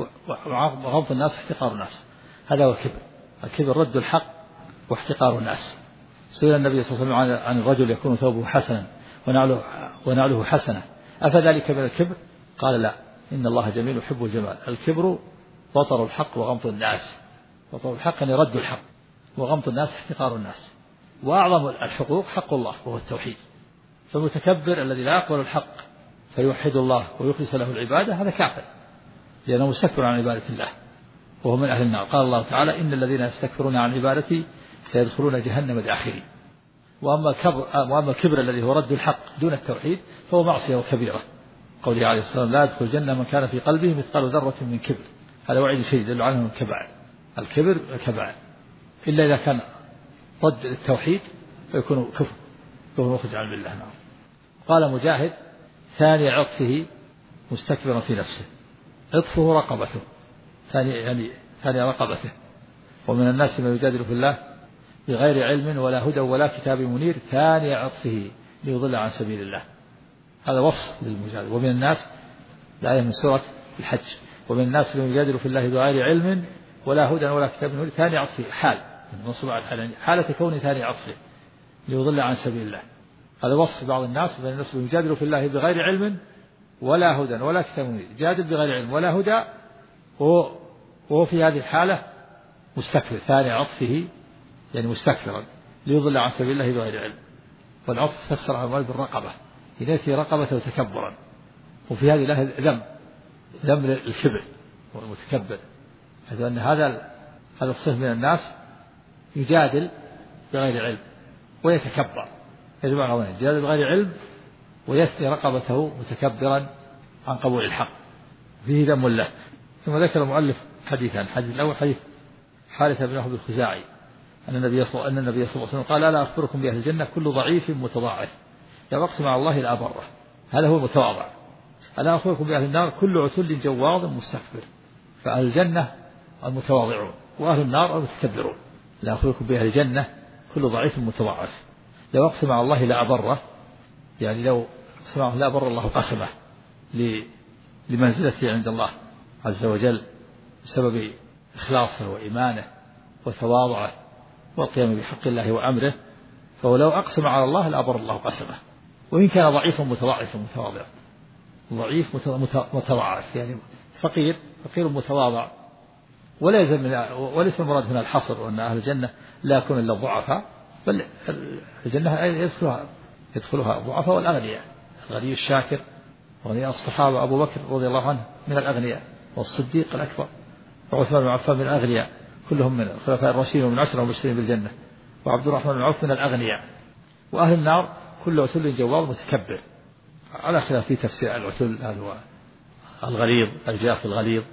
وغمط الناس احتقار الناس. هذا هو الكبر. الكبر رد الحق واحتقار الناس. سئل النبي صلى الله عليه وسلم عن الرجل يكون ثوبه حسنا ونعله, ونعله حسنة أفذلك من الكبر؟ قال: لا، إن الله جميل يحب الجمال. الكبر بطر الحق وغمط الناس. بطر الحق يعني رد الحق، وغمط الناس احتقار الناس. وأعظم الحقوق حق الله وهو التوحيد. فالمتكبر الذي لا يقبل الحق فيوحد الله ويخلص له العبادة هذا كافر، لأنه مستكبر عن عبادة الله وهو من أهل النار. قال الله تعالى: إن الذين يستكبرون عن عبادتي سيدخلون جهنم داخرين. وأما الكبر, وأما الكبر الذي هو رد الحق دون التوحيد فهو معصية وكبيرة. قوله عليه الصلاة والسلام: لا يدخل الجنة من كان في قلبه مثقال ذرة من كبر. هذا وعيد شديد يدل عنه الكبائر. الكبر الكبائر، إلا إذا كان ضد التوحيد فيكون كفر، فهو مخرج عن الله. نعم. قال مجاهد: ثاني عطفه مستكبرا في نفسه، عطفه رقبته، ثاني يعني ثاني رقبته. ومن الناس من يجادل في الله بغير علم ولا هدى ولا كتاب منير ثاني عطفه ليضل عن سبيل الله. هذا وصف للمجادل. ومن الناس، الآية من سورة الحج: ومن الناس من يجادل في الله بغير علم ولا هدى ولا كتاب منير ثاني عطفه، حال منصوب على الحال، حالة كون ثاني عطفه ليضل عن سبيل الله. هذا وصف بعض الناس. من الناس من يجادل في الله بغير علم ولا هدى ولا كتاب منير، جادل بغير علم ولا هدى، وهو, وهو في هذه الحالة مستكبر، ثاني عطفه يعني مستكبرا ليضل عن سبيل الله بغير علم. والعطف فسرها المؤلف بالرقبة، ينافي رقبته تكبرا. وفي هذه له ذم ذم الكبر والمتكبر، حيث أن هذا هذا الصنف من الناس يجادل بغير علم ويتكبر، يجب على يجادل بغير علم ويثني رقبته متكبرا عن قبول الحق، فيه ذم له. ثم ذكر المؤلف حديثا. الحديث الأول حديث حارثة بن وهب الخزاعي أن النبي صلى الله عليه وسلم قال: ألا أخبركم بأهل الجنة؟ كل ضعيف متضاعف لو أقسم على الله لا بره. هذا هو المتواضع. ألا أخبركم بأهل النار؟ كل عتل جواظ مستكبر. فأهل الجنة المتواضعون، وأهل النار المتكبرون. لا أخبركم بأهل الجنة كل ضعيف متضعف. لو أقسم على الله لأبره، يعني لو أقسم على الله لأبر الله قسمه لمنزلته عند الله عز وجل بسبب إخلاصه وإيمانه وتواضعه والقيام بحق الله وأمره، فولو أقسم على الله لأبر الله قسمه، وإن كان ضعيفا متضعفا متواضع. ضعيف متضعف يعني فقير فقير متواضع، ولا يلزم من وليس المراد هنا الحصر وأن أهل الجنة لا يكون إلا الضعفاء، بل الجنة يدخلها يدخلها الضعفاء والأغنياء. الغني الشاكر وغني الصحابة أبو بكر رضي الله عنه من الأغنياء، والصديق الأكبر وعثمان بن عفان من الأغنياء، كلهم من الخلفاء الراشدين ومن عشرة المبشرين بالجنة، وعبد الرحمن بن عوف من الأغنياء. وأهل النار كل عتل جواب متكبر، على خلاف في تفسير العتل هذا هو الغليظ الجاف الغليظ،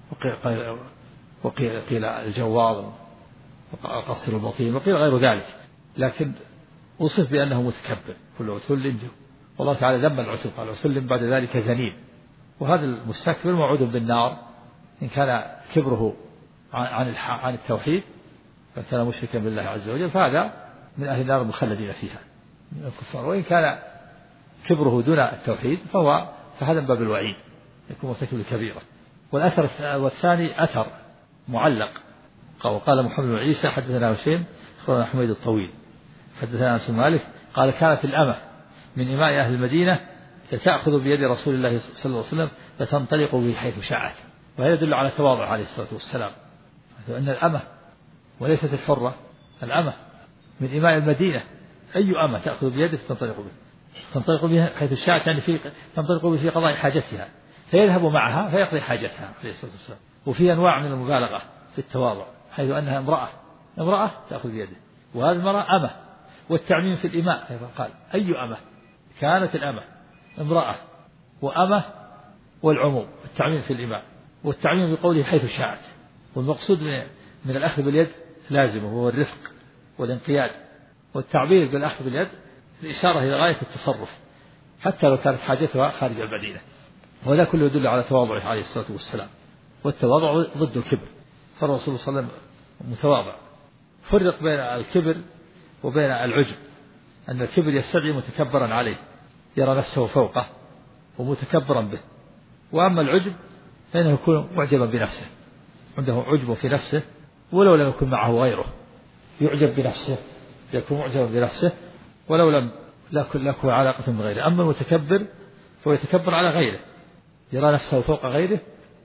وقيل الجواظ القصير البطيء، وقيل غير ذلك، لكن وصف بأنه متكبر كل عتل. والله تعالى ذم العتل قال عتل بعد ذلك زنيم. وهذا المستكبر موعود بالنار إن كان كبره عن عن التوحيد فكان مشركا بالله عز وجل، فهذا من أهل النار المخلدين فيها من الكفار. وإن كان كبره دون التوحيد فهو فهذا باب الوعيد، يكون مرتكب الكبيرة. والأثر والثاني أثر معلق، وقال محمد بن عيسى حدثنا هشيم أخبرنا حميد الطويل حدثنا أنس بن مالك قال كانت الأمة من إماء أهل المدينة تأخذ بيد رسول الله صلى الله عليه وسلم فتنطلق به حيث شاءت. وهذا يدل على تواضع عليه الصلاة والسلام، أن الأمة وليست الحرة، الأمة من إماء المدينة، أي أمة تأخذ بيده تنطلق به تنطلق به حيث شاءت، يعني في تنطلق به في قضاء حاجتها، فيذهب معها فيقضي حاجتها عليه الصلاة والسلام. وفي أنواع من المبالغة في التواضع، حيث أنها امرأة امرأة تأخذ بيده، وهذه المرأة أمة. والتعميم في الإماء أيضا قال أي أمة، كانت الأمة امرأة وأمة، والعموم التعميم في الإماء، والتعميم بقوله حيث شاءت. والمقصود من الأخذ باليد لازم وهو الرفق والانقياد، والتعبير بالأخذ باليد الإشارة إلى غاية التصرف حتى لو كانت حاجتها خارج المدينة. وهذا كله يدل على تواضعه عليه الصلاة والسلام. والتواضع ضد الكبر، فالرسول صلى الله عليه وسلم متواضع. فرق بين الكبر وبين العجب، أن الكبر يستدعي متكبرا عليه يرى نفسه فوقه ومتكبرا به، وأما العجب فإنه يكون معجبا بنفسه، عنده عجب في نفسه ولو لم يكن معه غيره، يعجب بنفسه يكون معجبا بنفسه ولو لم له علاقة بغيره. أما المتكبر فهو يتكبر على غيره، يرى نفسه فوق غيره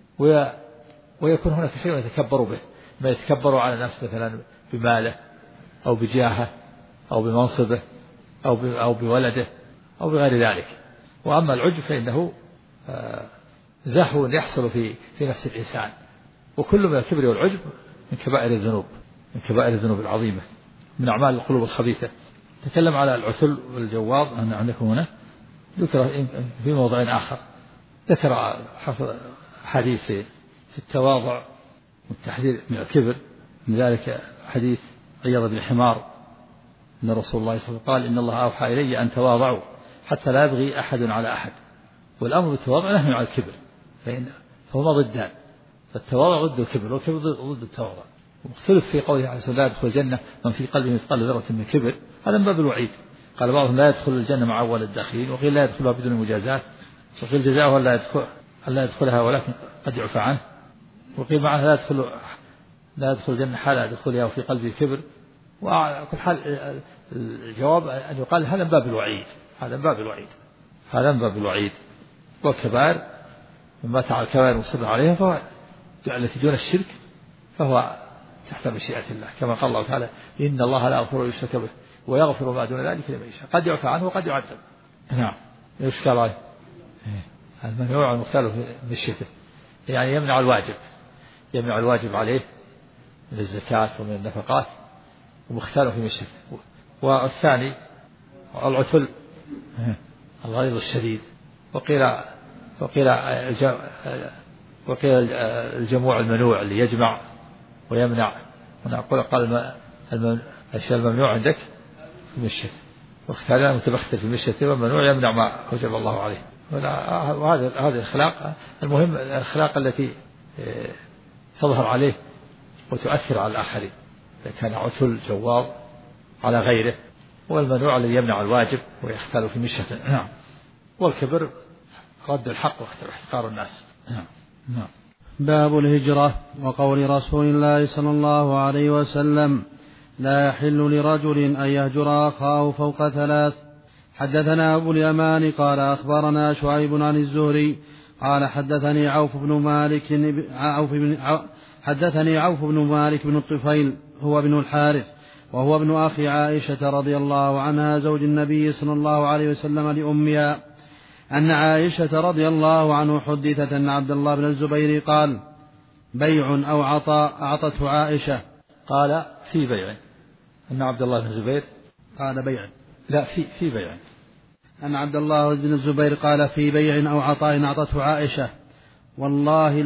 ويكون هناك شيء يتكبر به، ما يتكبر على الناس مثلا بماله أو بجاهه أو بمنصبه أو أو بولده أو بغير ذلك. وأما العجب فإنه زهو يحصل في في نفس الإنسان، وكل من الكبر والعجب من كبائر الذنوب من كبائر الذنوب العظيمة من أعمال القلوب الخبيثة. تكلم على العتل والجواظ عندكم هنا، ذكر في موضع آخر، ذكر حديث في التواضع والتحذير من الكبر، من ذلك حديث عياض بن حمار أن رسول الله صلى الله عليه وسلم قال إن الله أوحى إلي أن تواضعوا حتى لا يبغي أحد على أحد. والأمر بالتواضع نهي عن الكبر، فهما ضدان، التواضع ضد الكبر والكبر ضد التواضع. ومختلف في قوله عليه الصلاة والسلام لا يدخل الجنة من في قلبه مثقال ذرة من كبر، هذا من باب الوعيد. قال بعضهم لا يدخل الجنة مع أول الداخلين، وقيل لا يدخلها بدون مجازات، وقيل جزاؤه لا يدخل لا يدخلها ولكن قد يعفى عنه، وقيل معها لا يدخل لا يدخل الجنة حال يدخلها وفي قلبه كبر. وعلى كل حال الجواب أن يقال هذا من باب الوعيد، هذا من باب الوعيد هذا من باب الوعيد. والكبائر مما تعالى الكبائر مصر عليها فهو التي دون الشرك فهو تحت مشيئة الله، كما قال الله تعالى إن الله لا يغفر يشرك به ويغفر ما دون ذلك لمن يشاء، قد يعفى عنه وقد يعذب. نعم. يشكل عليه الممنوع المختلف من الشرك، يعني يمنع الواجب يمنع الواجب عليه من الزكاة ومن النفقات، ومختلف في الشرك. والثاني العتل الغليظ الشديد، وقيل وقيل وقيل الجموع المنوع اللي يجمع ويمنع. ونقول قال الأشياء الممنوع عندك في المشية، واختار متبختر في المشية والممنوع يمنع ما أوجب الله عليه. وهذا هذا الأخلاق المهم، الأخلاق التي تظهر عليه وتؤثر على الآخرين، إذا كان عتل جوار على غيره، والمنوع الذي يمنع الواجب ويختال في مشيته. نعم. والكبر رد الحق واحتقار الناس. نعم. نعم. باب الهجرة وقول رسول الله صلى الله عليه وسلم: لا يحل لرجل أن يهجر أخاه فوق ثلاث. حدثنا أبو اليمان قال أخبرنا شعيب عن الزهري قال حدثني عوف بن مالك عوف بن حدثني عوف بن مالك بن الطفيل هو بن الحارث وهو ابن أخي عائشة رضي الله عنها زوج النبي صلى الله عليه وسلم لأمها أن عائشة رضي الله عنه حدثت أن عبد الله بن الزبير قال: بيع أو عطاء أعطته عائشة. قال في بيع. أن عبد الله بن الزبير قال بيع. لا في في بيع. أن عبد الله بن الزبير قال في بيع أو عطاء أعطته عائشة: والله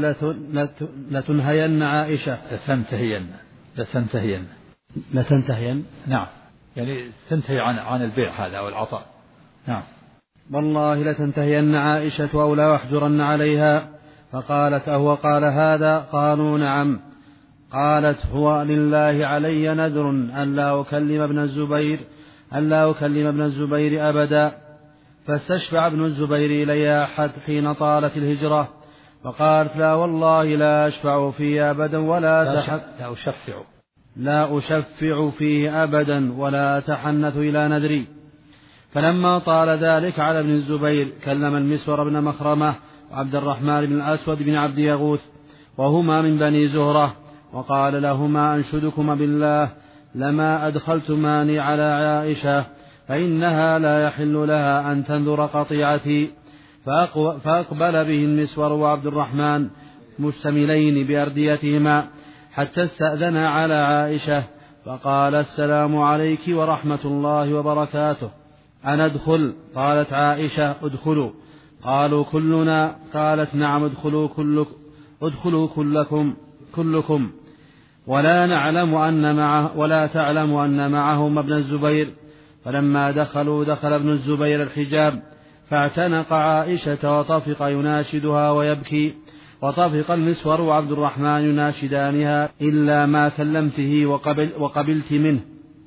لتنهين عائشة. لتنتهين لتنتهين لتنتهين نعم، يعني تنتهي عن عن البيع هذا أو العطاء. نعم. والله لتنتهين عائشة أو لا أحجرن عليها. فقالت: أهو قال هذا؟ قالوا: نعم. قالت: هو لله علي نذر ألا أكلم ابن الزبير ألا أكلم ابن الزبير أبدا. فاستشفع ابن الزبير إلي أحد حين طالت الهجرة، فقالت: لا والله لا أشفع فيه أبدا ولا لا, تحن... لا أشفع لا أشفع فيه أبدا ولا أتحنث إلى نذري. فلما طال ذلك على ابن الزبير كلم المسور بن مخرمة وعبد الرحمن بن الأسود بن عبد يغوث وهما من بني زهرة، وقال لهما: أنشدكما بالله لما أدخلتماني على عائشة، فإنها لا يحل لها أن تنذر قطيعتي. فأقبل به المسور وعبد الرحمن مشتملين بأرديتهما حتى استأذنا على عائشة، فقال: السلام عليك ورحمة الله وبركاته، أنا أدخل؟ قالت عائشة: ادخلوا. قالوا: كلنا؟ قالت: نعم، ادخلوا كلكم, ادخلوا كلكم, كلكم ولا نعلم أن معه ولا تعلم أن معهم ابن الزبير. فلما دخلوا دخل ابن الزبير الحجاب فاعتنق عائشة وطفق يناشدها ويبكي، وطفق المسور وعبد الرحمن يناشدانها: إلا ما كلمته وقبل وقبلت منه،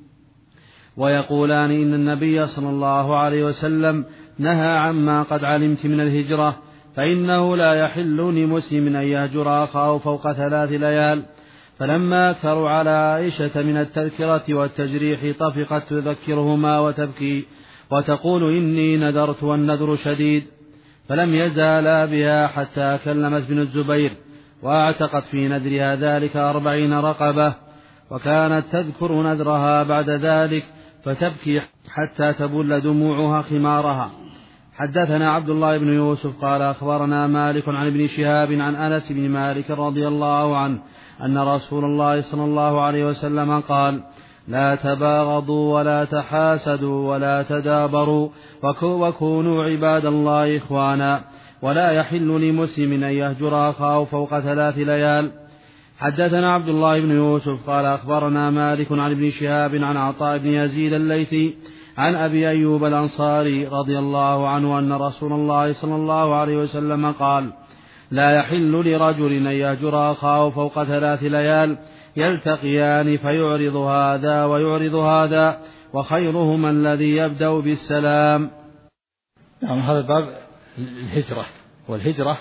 ويقولان: إن النبي صلى الله عليه وسلم نهى عما قد علمت من الهجرة، فإنه لا يحل لمسلم أن يهجر أخاه فوق ثلاث ليال. فلما أكثروا على عائشة من التذكرة والتجريح طفقت تذكرهما وتبكي وتقول: إني نذرت والنذر شديد. فلم يزالا بها حتى كلمت بن الزبير واعتقت في نذرها ذلك أربعين رقبة، وكانت تذكر نذرها بعد ذلك فتبكي حتى تبل دموعها خمارها. حدثنا عبد الله بن يوسف قال أخبرنا مالك عن ابن شهاب عن أنس بن مالك رضي الله عنه أن رسول الله صلى الله عليه وسلم قال: لا تباغضوا ولا تحاسدوا ولا تدابروا وكونوا عباد الله إخوانا، ولا يحل لمسلم أن يهجر أخاه فوق ثلاث ليال. حدثنا عبد الله بن يوسف قال أخبرنا مالك عن ابن شهاب عن عطاء بن يزيد الليثي عن أبي أيوب الأنصاري رضي الله عنه أن رسول الله صلى الله عليه وسلم قال: لا يحل لرجل أن يهجر أخاه فوق ثلاث ليال يلتقيان فيعرض هذا ويعرض هذا، وخيرهما الذي يبدأ بالسلام. نعم. هذا باب الهجرة، والهجرة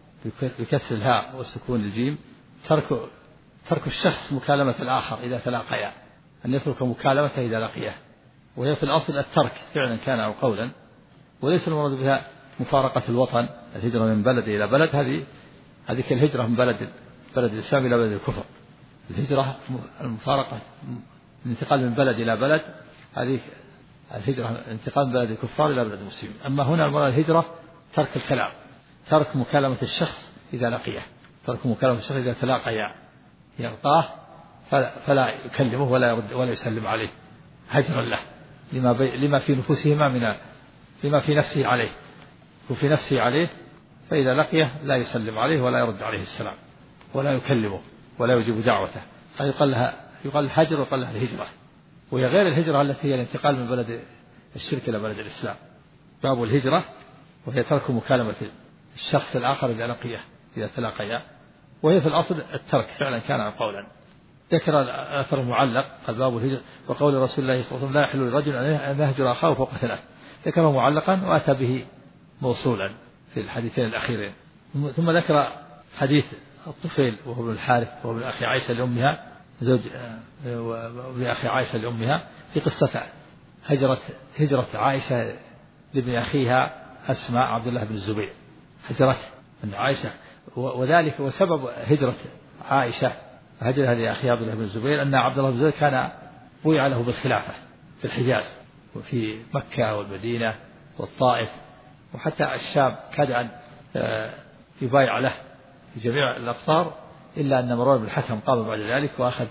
بكسر الهاء وسكون الجيم ترك ترك الشخص مكالمة الآخر إذا تلاقيا، أن يترك مكالمته إذا لقيه، وهي في الأصل الترك فعلا كان أو قولا، وليس المراد بها مفارقة الوطن، الهجرة من بلد إلى بلد، هذه هذه كالهجرة من بلد بلد الإسلام إلى بلد الكفر. الهجرة المفارقة، الانتقال من بلد إلى بلد، هذه الهجرة الانتقال من بلد الكفار إلى بلد المسلمين. أما هنا المراد الهجرة ترك الكلام، ترك مكالمة الشخص إذا لقيه، ترك مكالمة الشخص إذا تلاقيا، يغطاه فلا, فلا يكلمه ولا يرد ولا يسلم عليه هجرا له لما, لما في نفوسهما من لما في نفسه عليه وفي نفسه عليه، فإذا لقيه لا يسلم عليه ولا يرد عليه السلام ولا يكلمه ولا يجيب دعوته. هذا يقال لها يقال الهجر ويقال لها الهجرة، وهي غير الهجرة التي هي الانتقال من بلد الشرك إلى بلد الإسلام. باب الهجرة وهي ترك مكالمة الشخص الآخر إذا لقيه إذا تلاقيا، وهي في الأصل الترك فعلا كان أو قولا، ذكر الأثر المعلق قال باب الهجرة وقول رسول الله صلى الله عليه وسلم لا يحل لرجل أن يهجر أخاه فوق ثلاث، ذكره معلقا وأتى به موصولا في الحديثين الأخيرين. ثم ذكر حديث الطفيل وهو ابن الحارث وهو ابن أخي عائشة لأمها زوج وابن أخي عائشة لأمها في قصة هجرة هجرة عائشة لابن أخيها أسماء عبد الله بن الزبير، هجرت أن عائشة، وذلك وسبب هجرة عائشة هجر هذه أخي عبد الله بن الزبير أن عبد الله بن الزبير كان بويع له بالخلافة في الحجاز وفي مكة والمدينة والطائف وحتى الشام، كاد أن يبايع له في جميع الأقطار، إلا أن مروان بن الحكم قام بعد ذلك وأخذ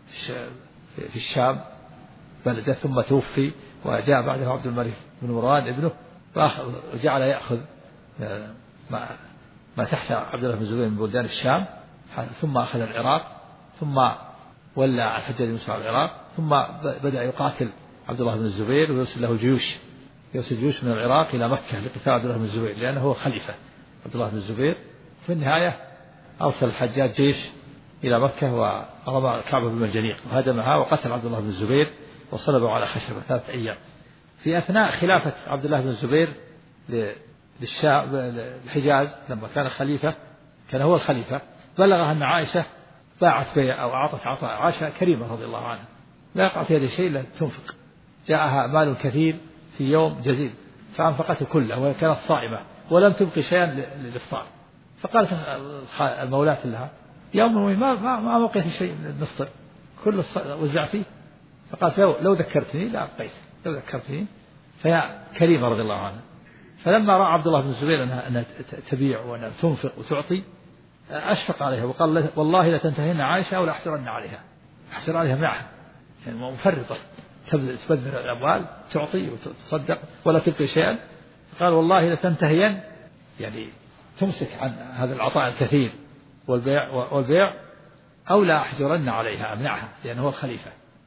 في الشام بلده ثم توفي، وجاء بعده عبد الملك بن مروان ابنه وجعل يأخذ ما, ما تحت عبد الله بن الزبير من بلدان الشام، ثم أخذ العراق، ثم ولى الحجاج بن يوسف على العراق، ثم بدأ يقاتل عبد الله بن الزبير ويرسل له جيوش يرسل جيوش من العراق إلى مكة لقتال عبد الله بن الزبير لأنه هو خليفة عبد الله بن الزبير. في النهاية أرسل الحجاج جيش إلى مكة ورمى الكعبة بالمنجنيق وهدمها وقتل عبد الله بن الزبير وصلبه على خشبة ثلاثة أيام. في أثناء خلافة عبد الله بن الزبير للشام الحجاز لما كان خليفة كان هو الخليفة، بلغها أن عائشة باعت بيع أو أعطت عطاء، عائشة كريمة رضي الله عنها لا يقع في هذا الشيء إلا تنفق، جاءها مال كثير في يوم جزيل فأنفقته كله وهي كانت صائمة ولم تبقي شيئا للإفطار، فقالت المولاة لها يوم ما ما ما بقيت شيء نفطر كل وزعتي، فقالت لو, لو ذكرتني لا أبقيت لو ذكرتني، فهي كريمة رضي الله عنها. فلما رأى عبد الله بن الزبير أنها, أنها تبيع وأنها تنفق وتعطي أشفق عليها وقال والله لا تنتهين عائشة أو لا أحجرن عليها، أحجر عليها معها، يعني مفرطة تبذر الأموال تعطي وتصدق ولا تبقي شيئا، قال والله لا تنتهين يعني تمسك عن هذا العطاء الكثير والبيع والبيع أو لا أحجرن عليها أمنعها لأنه هو الخليفة.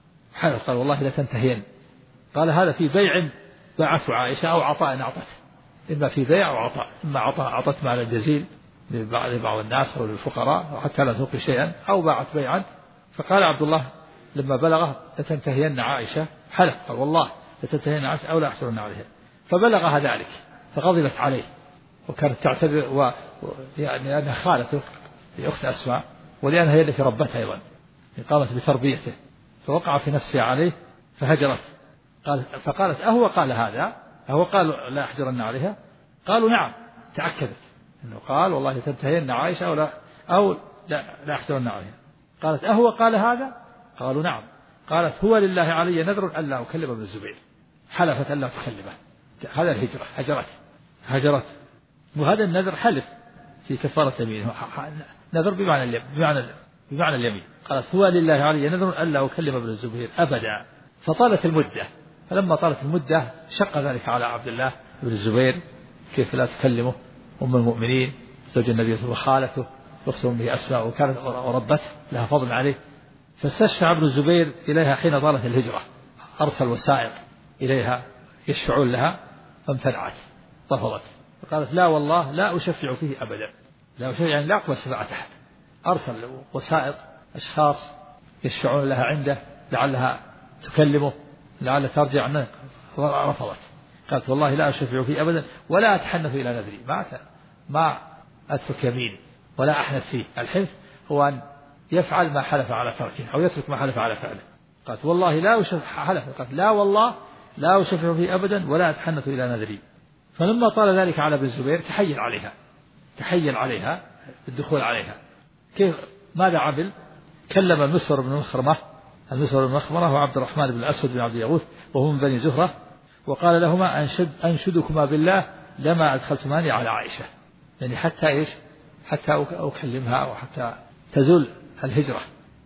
حلف قال والله لا تنتهين، قال هذا في بيع باعته عائشة أو عطاء أعطته، إما في بيع أو عطاء، إما عطاء أعطت مال الجزيل لبعض الناس أو للفقراء وحتى لا تبقي شيئا، أو باعت بيعا. فقال عبد الله لما بلغه لتنتهين عائشة، حلف قال والله لتنتهين عائشة أو لا أحجرن عليها، فبلغها ذلك فغضبت عليه وكانت تعتبر و... يعني لأنها خالته لأخت أسماء ولأنها هي التي ربتها أيضا قامت بتربيته، فوقع في نفسها عليه فهجرت. قال فقالت أهو قال هذا أهو قال لا أحجرن عليها، قالوا نعم، تأكدت أنه قال والله لتنتهين عائشة أو لا أو لا, لا أحجرن عليها. قالت أهو قال هذا، قالوا نعم. قالت هو لله علي نذر ألا أكلم ابن الزبير، حلفت ألا تكلمه. هذا الهجرة، هجرت هجرت وهذا النذر حلف في كفارة يمين، نذر بمعنى اليمين بمعنى بمعنى اليمين. قالت هو لله علي نذر ألا أكلم ابن الزبير أبدا. فطالت المدة، فلما طالت المدة شق ذلك على عبد الله بن الزبير، كيف لا تكلمه أم المؤمنين زوج النبي وخالته أخت أمه أسماء وكانت وربته لها فضل عليه. فاستشفع ابن الزبير إليها حين طالت الهجرة، أرسل وسائط إليها يشفعون لها فامتنعت رفضت، فقالت لا والله لا أشفع فيه أبدا، لا أشفع يعني لا أقبل شفاعة أحد. أرسل وسائط أشخاص يشفعون لها عنده لعلها تكلمه لعل ترجع عنه، رفضت. قالت والله لا أشفع فيه أبدا ولا أتحنث إلى نذري، ما ما أترك يمين ولا أحنث فيه. الحنث هو أن يفعل ما حلف على تركه أو يترك ما حلف على فعله. قالت والله لا أشفع، حلف قالت لا والله لا أشفع فيه أبدا ولا أتحنث إلى نذري. فلما طال ذلك على ابن الزبير تحيل عليها تحيل عليها الدخول عليها. كيف ماذا عمل؟ كلم المسور بن مخرمة المسور بن مخرمة وعبد الرحمن بن الأسود بن عبد يغوث وهو من بني زهرة، وقال لهما أنشد أنشدكما بالله لما أدخلتماني على عائشة، يعني حتى إيش حتى أكلمها وحتى تزول الهجرة،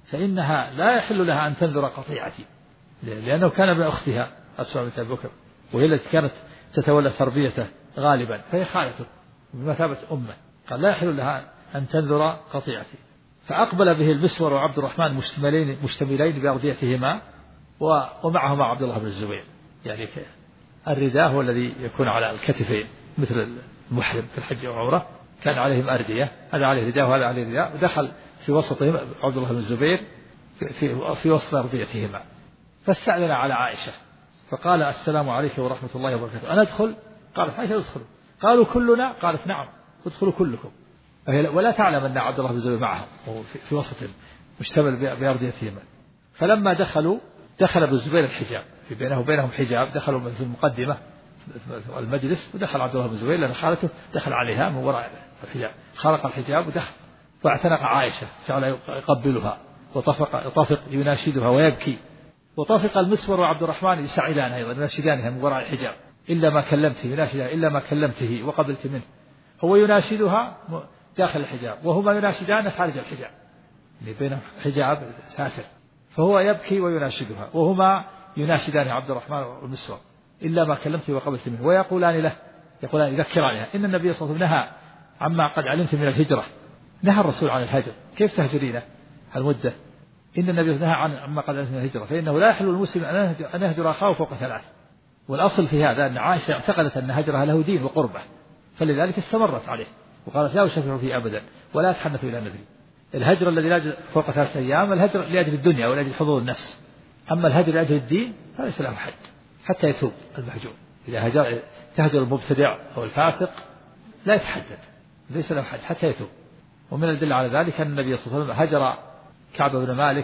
فإنها لا يحل لها أن تنذر قطيعتي، لأنه كان ابن أختها أسماء بنت أبي بكر وهي التي كانت تتولى تربيته غالبا، فهي خالته بمثابة أمه. قال لا يحل لها أن تنذر قطيعتي. فأقبل به المسور وعبد الرحمن مشتملين مشتملين بأرديتهما ومعهما عبد الله بن الزبير، يعني الرداء هو الذي يكون على الكتفين مثل المحرم في الحج والعمرة، كان عليهم أردية، هذا عليه رداء وهذا عليه رداء، ودخل في وسطهم عبد الله بن الزبير في, في وسط أرضيتهما، فاستأذن على عائشة فقال السلام عليكم ورحمة الله وبركاته، أنا أدخل؟ قالت عائشة ادخلوا. قالوا كلنا؟ قالت نعم ادخلوا كلكم، ولا تعلم أن عبد الله بن الزبير معهم في وسط مشتمل بأرضيتهما. فلما دخلوا دخل ابن الزبير الحجاب، في بينه وبينهم حجاب، دخلوا في المقدمة المجلس ودخل عبد الله بن الزبير لأن خالته دخل عليها من وراء الحجاب، خرق الحجاب ودخل واعتنق عائشة، جعل يقبلها وطفق يطفق يناشدها ويبكي، وطفق المسور وعبد الرحمن يسعدان أيضا يناشدانها من وراء الحجاب، إلا ما كلمته يناشدها إلا ما كلمته وقبلت منه. هو يناشدها داخل الحجاب وهما يناشدان خارج الحجاب، اللي بين حجاب ساتر، فهو يبكي ويناشدها وهما يناشدان عبد الرحمن والمسور إلا ما كلمته وقبلت منه، ويقولان له يقولان يذكرانها إن النبي صلى الله عليه وسلم نهى عما قد علمت من الهجرة، نهى الرسول عن الهجر، كيف تهجرينه المدة؟ إن النبي نهى عن عما قد علمت من الهجرة، فإنه لا يحل المسلم أن يهجر أخاه فوق ثلاث. والأصل في هذا أن عائشة اعتقدت أن هجرها له دين وقربة، فلذلك استمرت عليه وقالت لا أشفع فيه أبدا ولا أتحنث إلى ندري. الهجر الذي لاجل فوق ثلاثة أيام الهجر لأجل الدنيا ولأجل حظوظ النفس، أما الهجر لأجل الدين فليس له حد حتى يتوب المهجور. إذا هجر تهجر المبتدع أو الفاسق لا يتحدد، ليس له حد حتى يتوب. ومن الدل على ذلك أن النبي صلى الله عليه وسلم هجر كعب بن مالك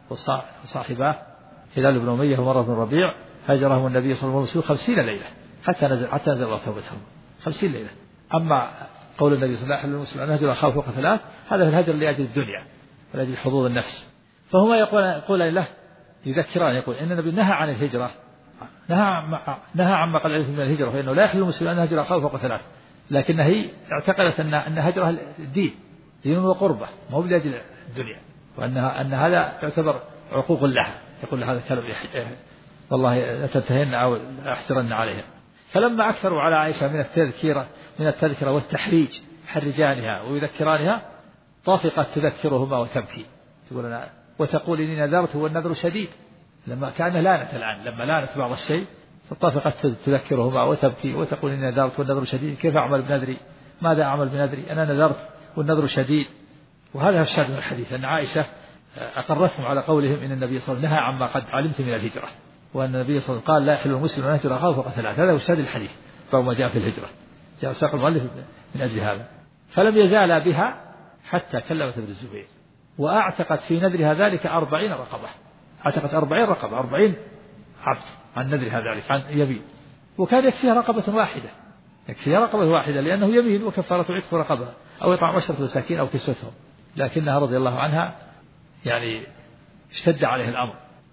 وصاحباه هلال بن أمية ومرة بن ربيع، هجرهم النبي صلى الله عليه وسلم خمسين ليلة حتى نزل حتى نزل الله توبتهم، خمسين ليلة. أما قول النبي صلى الله عليه وسلم أن هجر أخاه فوق ثلاث، هذا في الهجر لأجل الدنيا ولأجل حظوظ النفس. فهما يقول يقول له يذكران، يقول إن النبي نهى عن الهجرة، نهى نهى عما قد علمت من الهجرة، فإنه لا يحل المسلم أن هجر أخاه فوق ثلاث، لكن هي اعتقدت أن أن هجرها الدين دين وقربة ما هو لأجل الدنيا، وأنها أن هذا يعتبر عقوق لها. يقول هذا الكلام والله لا تنتهين أو أحترن عليها. فلما أكثروا على عائشة من التذكير من التذكرة والتحريج حرجانها ويذكرانها، طافقت تذكرهما وتبكي، تقول أنا وتقول إني نذرت والنذر شديد، لما كان لانت الآن لما لانت بعض الشيء فطافقت تذكرهما وتبكي وتقول إني نذرت والنذر شديد، كيف أعمل بنذري؟ ماذا أعمل بنذري؟ أنا نذرت والنذر شديد. وهذا الشاهد من الحديث أن عائشة أقرتهم على قولهم إن النبي صلى الله عليه وسلم نهى عما قد علمت من الهجرة، وأن النبي صلى الله عليه وسلم قال لا يحل المسلم أن يهجر أخاه فوق ثلاث. هذا هو شاهد الحديث فهو جاء في الهجرة، جاء ساق المؤلف من أجل هذا. فلم يزال بها حتى كلمت ابن الزبير، وأعتقت في نذرها ذلك أربعين رقبة، اعتقت أربعين رقبة، أربعين عبد عن نذرها ذلك عن يمين، وكان يكفيها رقبة واحدة، يكفيها رقبة واحدة لأنه يمين وكفارة عتق رقبة أو إطعام عشرة مساكين أو كسوتهم. لكنها رضي الله عنها يعني اشتد عليه الأمر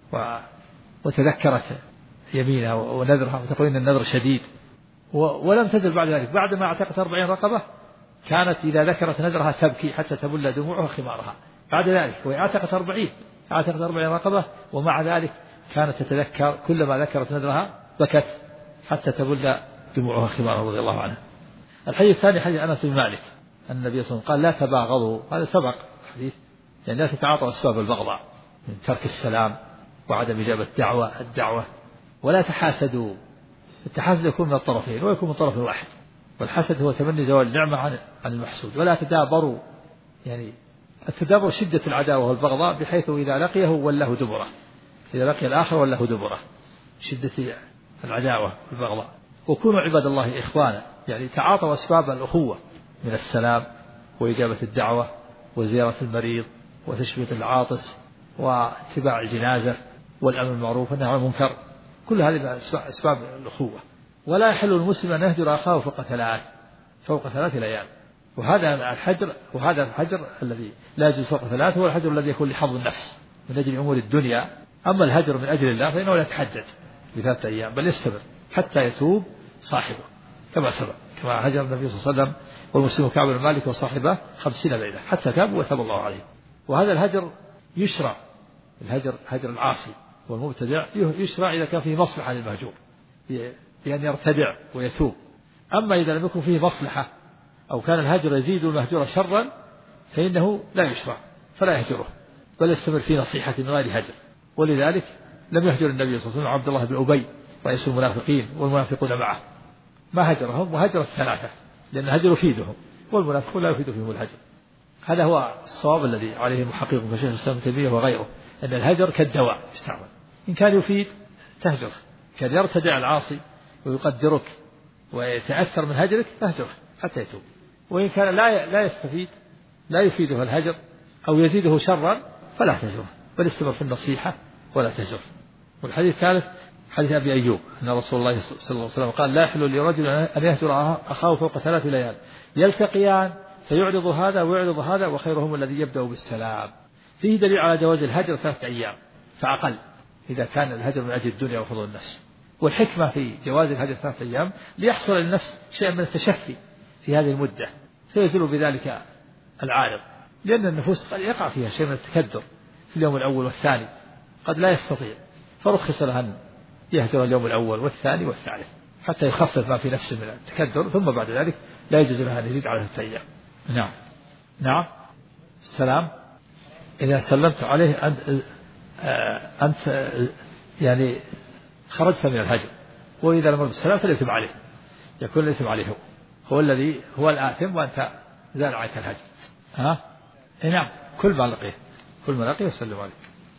وتذكرت يمينها ونذرها وتقول إن النذر شديد، ولم تزل بعد ذلك بعد ما اعتقت أربعين رقبة كانت إذا ذكرت نذرها تبكي حتى تبل دموعها خمارها. بعد ذلك وهي اعتقت أربعين اعتقت أربعين رقبة، ومع ذلك كانت تتذكر كلما ذكرت نذرها بكت حتى تبل دموعها خمارها رضي الله عنها. الحديث الثاني حديث أنس بن مالك أن النبي صلى الله عليه وسلم قال لا تباغضوا، هذا سبق حديث، يعني لا تتعاطوا أسباب البغضاء من ترك السلام وعدم إجابة الدعوة الدعوة ولا تحاسدوا. التحاسد يكون من الطرفين ويكون من طرف واحد، والحسد هو تمني زوال النعمة عن عن المحسود. ولا تدابروا، يعني التدابر شدة العداوة والبغضاء بحيث إذا لقيه وله دبره، إذا لقي الآخر وله دبره، شدة العداوة والبغضاء. وكونوا عباد الله إخوانا، يعني تعاطوا أسباب الأخوة من السلام وإجابة الدعوة وزيارة المريض وتشفية العاطس واتباع الجنازة والأمر بالمعروف والنهي عن المنكر، كل هذه أسباب الأخوة. ولا يحل المسلم أن يهجر أخاه فوق ثلاث فوق ثلاث ليال. وهذا الحجر وهذا الحجر الذي لا يجوز فوق ثلاث هو الحجر الذي يكون لحظ النفس من أجل أمور الدنيا. أما الهجر من أجل الله فإنه لا يتحدد بثلاثة أيام بل يستمر حتى يتوب صاحبه كما سبق، كما هجر النبي صلى الله عليه وسلم والمسلم كعب بن مالك وصاحبه خمسين ليلة حتى تابوا وتاب الله عليه. وهذا الهجر يشرع، الهجر هجر العاصي والمبتدع يشرع إذا كان فيه مصلحة للمهجور بأن يرتدع ويتوب. أما إذا لم يكن فيه مصلحة أو كان الهجر يزيد المهجور شرا فإنه لا يشرع فلا يهجره بل يستمر في نصيحة من غير هجر. ولذلك لم يهجر النبي صلى الله عليه وسلم عبد الله بن أبي رئيس المنافقين والمنافقون معه، ما هجرهم وهجر الثلاثة لأن الهجر يفيدهم والمنافقون لا يفيد فيهم الهجر. هذا هو الصواب الذي عليه محقق كشيخ الإسلام ابن تيمية وغيره، أن الهجر كالدواء يستعمل، إن كان يفيد تهجره، كان يرتدع العاصي ويقدرك ويتأثر من هجرك فاهجره حتى يتوب، وإن كان لا لا يستفيد لا يفيده الهجر أو يزيده شرا فلا تهجره، بل استمر في النصيحة ولا تهجره. والحديث الثالث حديث أبي أيوب أن رسول الله صلى الله عليه وسلم قال: لا يحل لرجل أن يهجر أخاه فوق ثلاث ليال يلتقيان فيعرض هذا ويعرض هذا وخيرهم الذي يبدأ بالسلام. فيه دليل على جواز الهجر ثلاثة أيام فأقل إذا كان الهجر من أجل الدنيا وفضل النفس. والحكمة في جواز الهجر ثلاثة أيام ليحصل للنفس شيء من التشفي في هذه المدة فيزول بذلك العارض، لأن النفوس قد يقع فيها شيء من التكدر في اليوم الأول والثاني، قد لا يستطيع، فرخص له أن يهجر اليوم الأول والثاني والثالث حتى يخفف ما في نفسه من التكدر، ثم بعد ذلك لا يجوز له أن يزيد على ثلاثة أيام. نعم نعم. السلام إذا سلمت عليه أنت, أنت يعني خرجت من الهجر، وإذا لم يرد السلام فالإثم عليه، يكون الإثم عليه هو هو الذي هو الآثم وأنت زال عنك الهجر. ها نعم، كل ما لقيه كل ما لقيه يسلم عليه.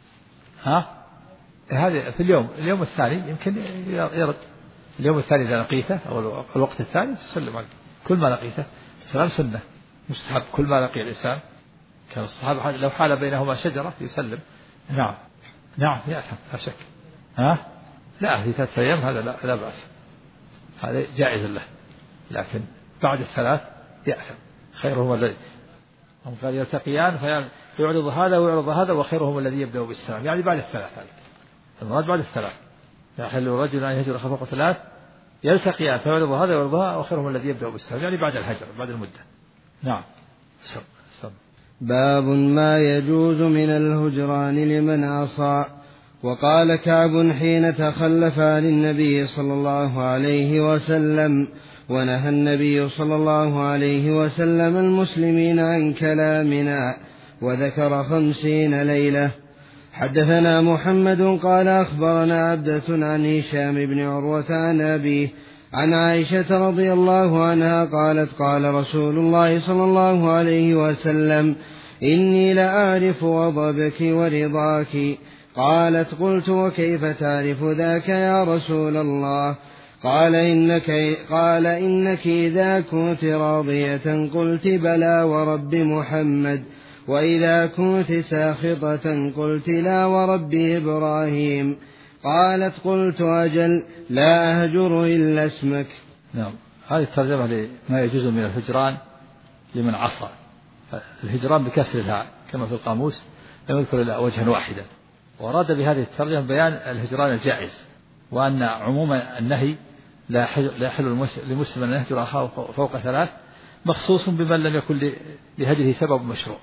ها هذه في اليوم اليوم الثاني يمكن يرد، اليوم الثاني إذا لقيته أو الوقت الثاني تسلم عليه كل ما لقيته. السلام سنة مستحب كل ما لقي الإنسان، كان الصحابة لو حال بينهما شجرة يسلم. نعم نعم يأثم لا شك. ها لا في ثلاثة أيام هذا لا, لا بأس، هذا جائز له، لكن بعد الثلاث يأثم. خيرهم الذي هم قال يلتقيان فيعرض هذا ويعرض هذا وخيرهم الذي يبدأ بالسلام، يعني بعد الثلاث، هذا المراد بعد الثلاث. يحل الرجل أن يهجر فوق ثلاث يلتقيان فيعرض هذا ويعرض هذا وخيرهم الذي يبدأ بالسلام، يعني بعد الهجر بعد المدة. نعم. سم. سم. باب ما يجوز من الهجران لمن عصى. وقال كعب حين تخلف عن النبي صلى الله عليه وسلم ونهى النبي صلى الله عليه وسلم المسلمين عن كلامنا وذكر خمسين ليلة. حدثنا محمد قال أخبرنا عبدة عن هشام بن عروة عن أبيه عن عائشة رضي الله عنها قالت قال رسول الله صلى الله عليه وسلم إني لأعرف غضبك ورضاك. قالت قلت وكيف تعرف ذاك يا رسول الله؟ قال إنك, قال إنك إذا كنت راضية قلت بلى ورب محمد، وإذا كنت ساخطة قلت لا ورب إبراهيم. قالت قلت أجل لا أهجر إلا اسمك. نعم. هذه الترجمة لما يجوز من الهجران لمن عصى. الهجران بكسر الهاء كما في القاموس لم يذكر إلا وجها واحدا، وأراد بهذه الترجمة بيان الهجران الجائز، وأن عموم النهي لا يحل لمسلم أن يهجر أخاه فوق ثلاث مخصوص بمن لم يكن لهجره سبب مشروع،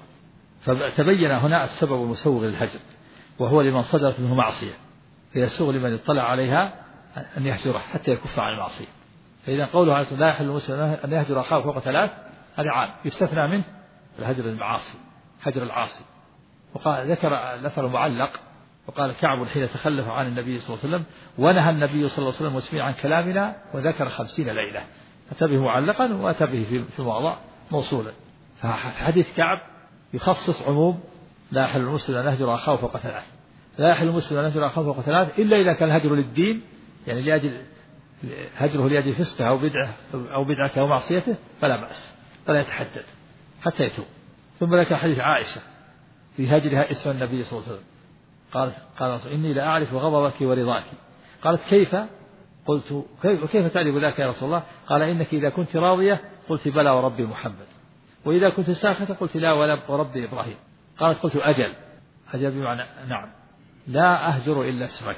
فتبين هنا السبب المسوغ للهجر وهو لمن صدرت منه معصية، فيسوغ لمن اطلع عليها أن يهجره حتى يكف عن المعصية. فإذا قوله عليه لا يحل لمسلم أن يهجر أخاه فوق ثلاث هذا عام، يستثنى منه الهجر المعاصي هجر العاصي. وقال ذكر الأثر المعلق وقال كعب حين تخلف عن النبي صلى الله عليه وسلم ونهى النبي صلى الله عليه وسلم مسلمين عن كلامنا وذكر خمسين ليلة، أتى به معلقا وأتى به في مواضع موصولا. فحديث كعب يخصص عموم لا يحل المسلم أن يهجر أخاه فوق ثلاث، لا يحل المسلم أن يهجر أخاه فوق ثلاث إلا إذا كان الهجر للدين، يعني لأجل هجره لأجل فسقه أو بدعه أو بدعته أو معصيته فلا بأس، فلا يتحدد حتى يتوب. ثم ذكر حديث عائشة في هجرها اسم النبي صلى الله عليه وسلم، قال قال إني لا أعرف غضبك ورضاك. قالت كيف؟ قلت كيف تعرف ذاك يا رسول الله؟ قال إنك إذا كنت راضية قلت بلى ورب محمد، وإذا كنت ساخطة قلت لا ورب إبراهيم. قالت قلت أجل أجل بمعنى نعم لا أهجر إلا اسمك.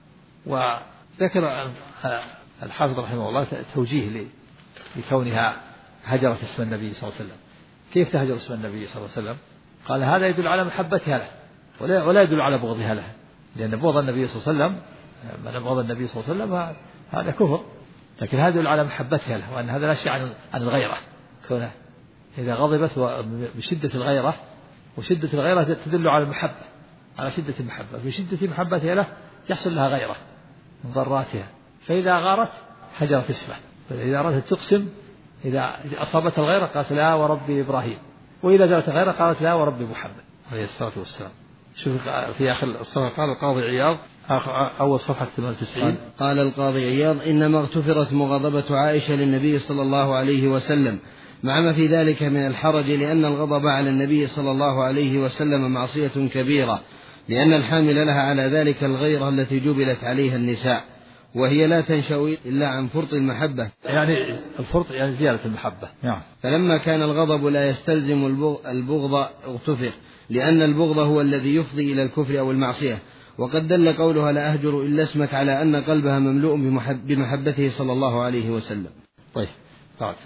وذكر الحافظ رحمه الله توجيه لكونها هجرت اسم النبي صلى الله عليه وسلم. كيف تهجر اسم النبي صلى الله عليه وسلم؟ قال هذا يدل على محبتها له ولا, ولا يدل على بغضها له، لأن بغض النبي صلى الله عليه وسلم من بغض النبي صلى الله عليه وسلم هذا كفر، لكن هذا يدل على محبتها له، وأن هذا لا شيء عن, عن الغيرة، كونه إذا غضبت بشدة الغيرة، وشدة الغيرة تدل على المحبة على شدة المحبة، في شدة محبتها له يحصل لها غيرة من ضراتها، فإذا غارت هجرت اسمه، فإذا أردت تقسم إذا أصابتها الغيرة قالت لا ورب إبراهيم، وإذا زالت الغيرة قالت لا ورب محمد عليه الصلاة والسلام. شوف في آخر الصفحة قال القاضي عياض أول صفحة ثمانية وتسعين قال القاضي عياض إنما اغتفرت مغاضبة عائشة للنبي صلى الله عليه وسلم مع ما في ذلك من الحرج، لأن الغضب على النبي صلى الله عليه وسلم معصية كبيرة، لأن الحامل لها على ذلك الغيرة التي جبلت عليها النساء، وهي لا تنشأ إلا عن فرط المحبة، يعني الفرط يعني زيادة المحبة. نعم. فلما كان الغضب لا يستلزم البغض اغتفر، لأن البغض هو الذي يفضي إلى الكفر أو المعصية. وقد دل قولها لا أهجر إلا اسمك على أن قلبها مملوء بمحبته صلى الله عليه وسلم. طيب. بعد.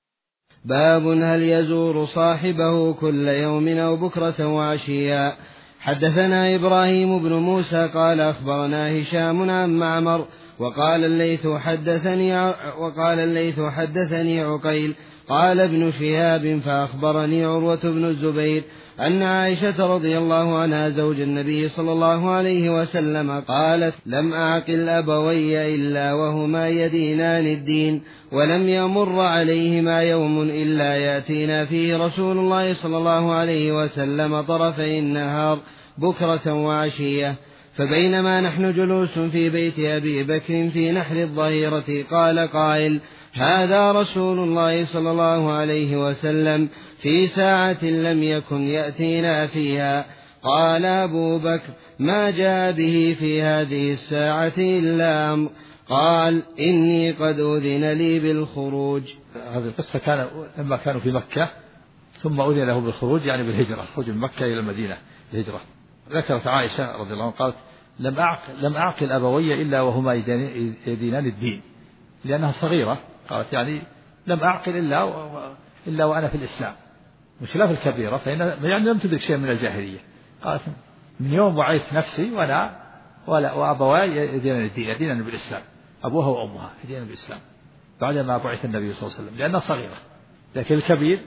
باب هل يزور صاحبه كل يوم أو بكرة وعشيا. حدثنا إبراهيم بن موسى قال أخبرنا هشام عن معمر وقال الليث حدثني وقال الليث حدثني عقيل قال ابن شهاب فأخبرني عروة بن الزبير أن عائشة رضي الله عنها زوج النبي صلى الله عليه وسلم قالت لم أعقل أبوي إلا وهما يدينان الدين، ولم يمر عليهما يوم إلا يأتينا فيه رسول الله صلى الله عليه وسلم طرفي النهار بكرة وعشية. فبينما نحن جلوس في بيت أبي بكر في نحر الظهيرة قال قائل هذا رسول الله صلى الله عليه وسلم في ساعة لم يكن يأتينا فيها. قال أبو بكر ما جاء به في هذه الساعة إلا أمر. قال إني قد أذن لي بالخروج. هذه القصة كان لما كانوا في مكة ثم أذن له بالخروج، يعني بالهجرة، خروج من مكة إلى المدينة الهجرة. ذكرت عائشة رضي الله عنها قالت لم أعقل, لم أعقل أبوي إلا وهما يدينان الدين، لأنها صغيرة. قالت يعني لم أعقل إلا و... إلا وأنا في الإسلام، بخلاف الكبيرة فإن يعني لم تدرك شيء من الجاهلية. قالت من يوم وعيت نفسي وأنا ولا وأبواي يدينان الدين، يدينان بالإسلام، أبوها وأمها يدينان بالإسلام بعدما بعث النبي صلى الله عليه وسلم، لأنها صغيرة. لكن الكبير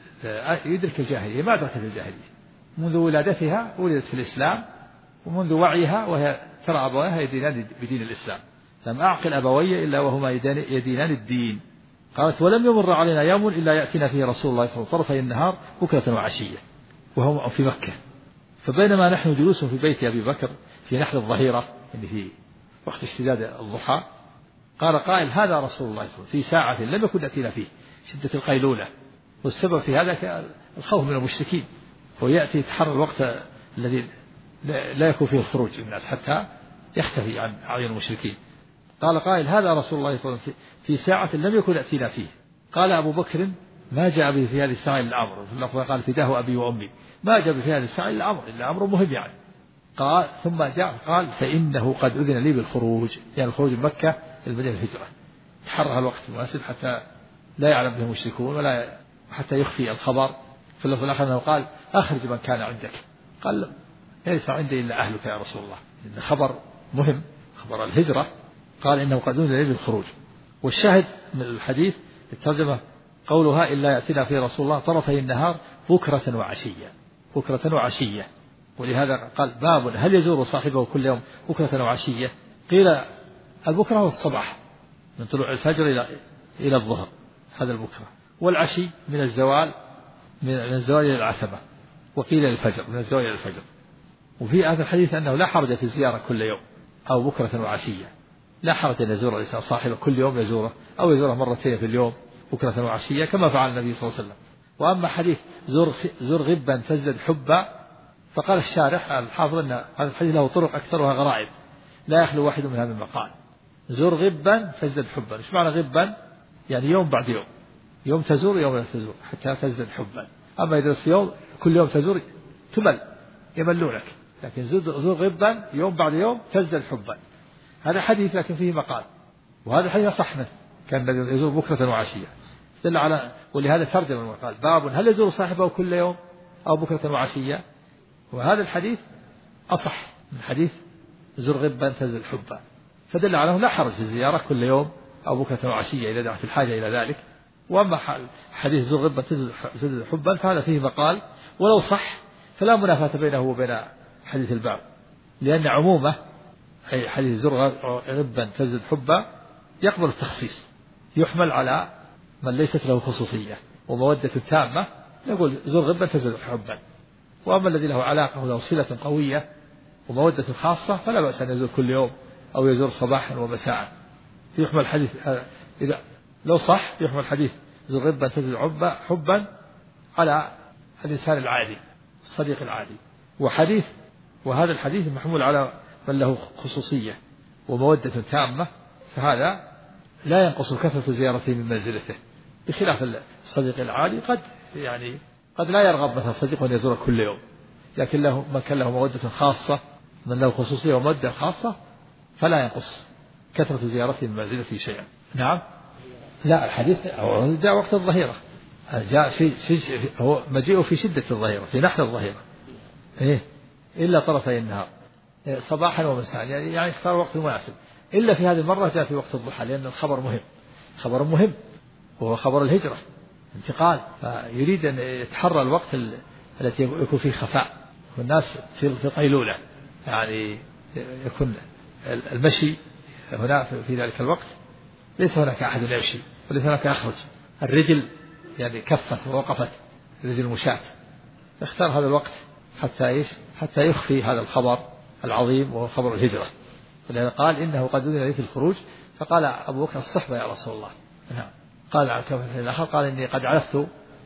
يدرك الجاهلية، ما أدركت الجاهلية، منذ ولادتها ولدت في الإسلام، ومنذ وعيها وهي ترى أبويها يدينان بدين الإسلام. لم أعقل أبوي إلا وهما يدينان الدين. قالت ولم يمر علينا يوم إلا يأتينا فيه رسول الله صلى الله عليه وسلم طرفي النهار بكرة وعشية وهم في مكة. فبينما نحن جلوس في بيت أبي بكر في نحر الظهيرة، يعني في وقت اشتداد الضحى، قال قائل هذا رسول الله صلى الله عليه وسلم في ساعة لم يكن يأتينا فيه، شدة القيلولة. والسبب في هذا الخوف من المشركين، ويأتي يتحرى الوقت الذي لا يكون فيه الخروج من الناس حتى يختفي عن عين المشركين. قال قائل هذا رسول الله صلى الله عليه وسلم في ساعة لم يكن يأتينا فيه. قال أبو بكر ما جاء به في هذه الساعة إلا أمر، في اللفظ قال فداه أبي وأمي، ما جاء به في هذه الساعة إلا أمر، إلا أمر مهم يعني. قال ثم جاء قال فإنه قد أذن لي بالخروج، يعني الخروج من مكة إلى المدينة الهجرة، تحرها الوقت المناسب حتى لا يعلم به المشركون ولا حتى يخفي الخبر. في اللفظ الآخر أنه قال أخرج من كان عندك، قال ليس عندي إلا أهلك يا رسول الله، إن خبر مهم، خبر الهجرة. قال إنه قد أذن لي بالخروج. والشاهد من الحديث الترجمة قولها إلا يأتينا في رسول الله طرفي النهار بكرة وعشية، بكرة وعشية. ولهذا قال باب هل يزور صاحبه كل يوم بكرة وعشية. قيل البكرة والصباح من طلوع الفجر إلى إلى الظهر، هذا البكرة. والعشي من الزوال من الزوال إلى العتمة. وقيل الفجر من الزوال إلى الفجر. وفي هذا الحديث أنه لا حرج في الزيارة كل يوم أو بكرة وعشية، لا حرج أن يزور الإنسان صاحبه كل يوم يزوره، أو يزوره مرتين في اليوم بكرة وعشية كما فعل النبي صلى الله عليه وسلم. وأما حديث زر زر غبا تزدد حبا، فقال الشارح الحافظ أن هذا الحديث له طرق أكثرها غرائب لا يخلو واحد من هذا المقال. زر غبا تزدد حبا، إيش معنى غبا؟ يعني يوم بعد يوم، يوم تزور يوم لا تزور حتى تزدد حبا. أما إذا يوم كل يوم تزور تمل، يملونك. لكن زر غبا يوم بعد يوم تزدد حبا، هذا حديث لكن فيه مقال، وهذا الحديث صح منه، كان يزور بكرة وعشية دل على. ولهذا ترجم المقال باب هل يزور صاحبه كل يوم أو بكرة وعشية. وهذا الحديث أصح من حديث زر غبا تزدد حبا، فدل على لا حرج في الزيارة كل يوم أو بكرة وعشية إذا دعت الحاجة إلى ذلك. وأما حديث زر غبا تزدد حبا فهذا فيه مقال، ولو صح فلا منافاة بينه وبين حديث الباب، لأن عمومه أي حديث زر غبا تزدد حبا يقبل التخصيص، يحمل على من ليست له خصوصية ومودة تامة، نقول زر غبا تزدد حبا. وأما الذي له علاقة وله صلة قوية ومودة خاصة فلا بأس أن يزور كل يوم أو يزور صباحا ومساء. يحمل الحديث إذا لو صح يحمل الحديث زر ربا تزل عبا حبا على الإنسان العادي الصديق العادي، وحديث وهذا الحديث محمول على من له خصوصية ومودة تامة، فهذا لا ينقص كثرة زيارته من منزلته، بخلاف الصديق العادي قد يعني قد لا يرغب مثلا صديق أن يزور كل يوم، لكن له من كان له مودة خاصة من له خصوصية ومودة خاصة فلا ينقص كثرة زيارته من منزلته شيئا. نعم. لا الحديث جاء وقت الظهيرة، جاء في, في هو مجيء في شدة الظهيرة في نحل الظهيرة إيه إلا طرفي النهار صباحا ومساء، يعني يعني اختار وقت مناسب، إلا في هذه المرة جاء في وقت الضحى لأن الخبر مهم، خبر مهم وهو خبر الهجرة انتقال، فيريد أن يتحرى الوقت التي يكون فيه خفاء والناس في قيلولة، يعني يكون المشي هنا في ذلك الوقت ليس هناك أحد يمشي وليس هناك أخرج، الرجل يعني كفت ووقفت رجل مشاة، اختار هذا الوقت حتى إيش حتى يخفي هذا الخبر العظيم وهو خبر الهجرة، ولهذا قال إنه قد أذن لي في الخروج، فقال أبو بكر الصحبة يا رسول الله. نعم. قال عن كفر الآخر قال إني قد عرفت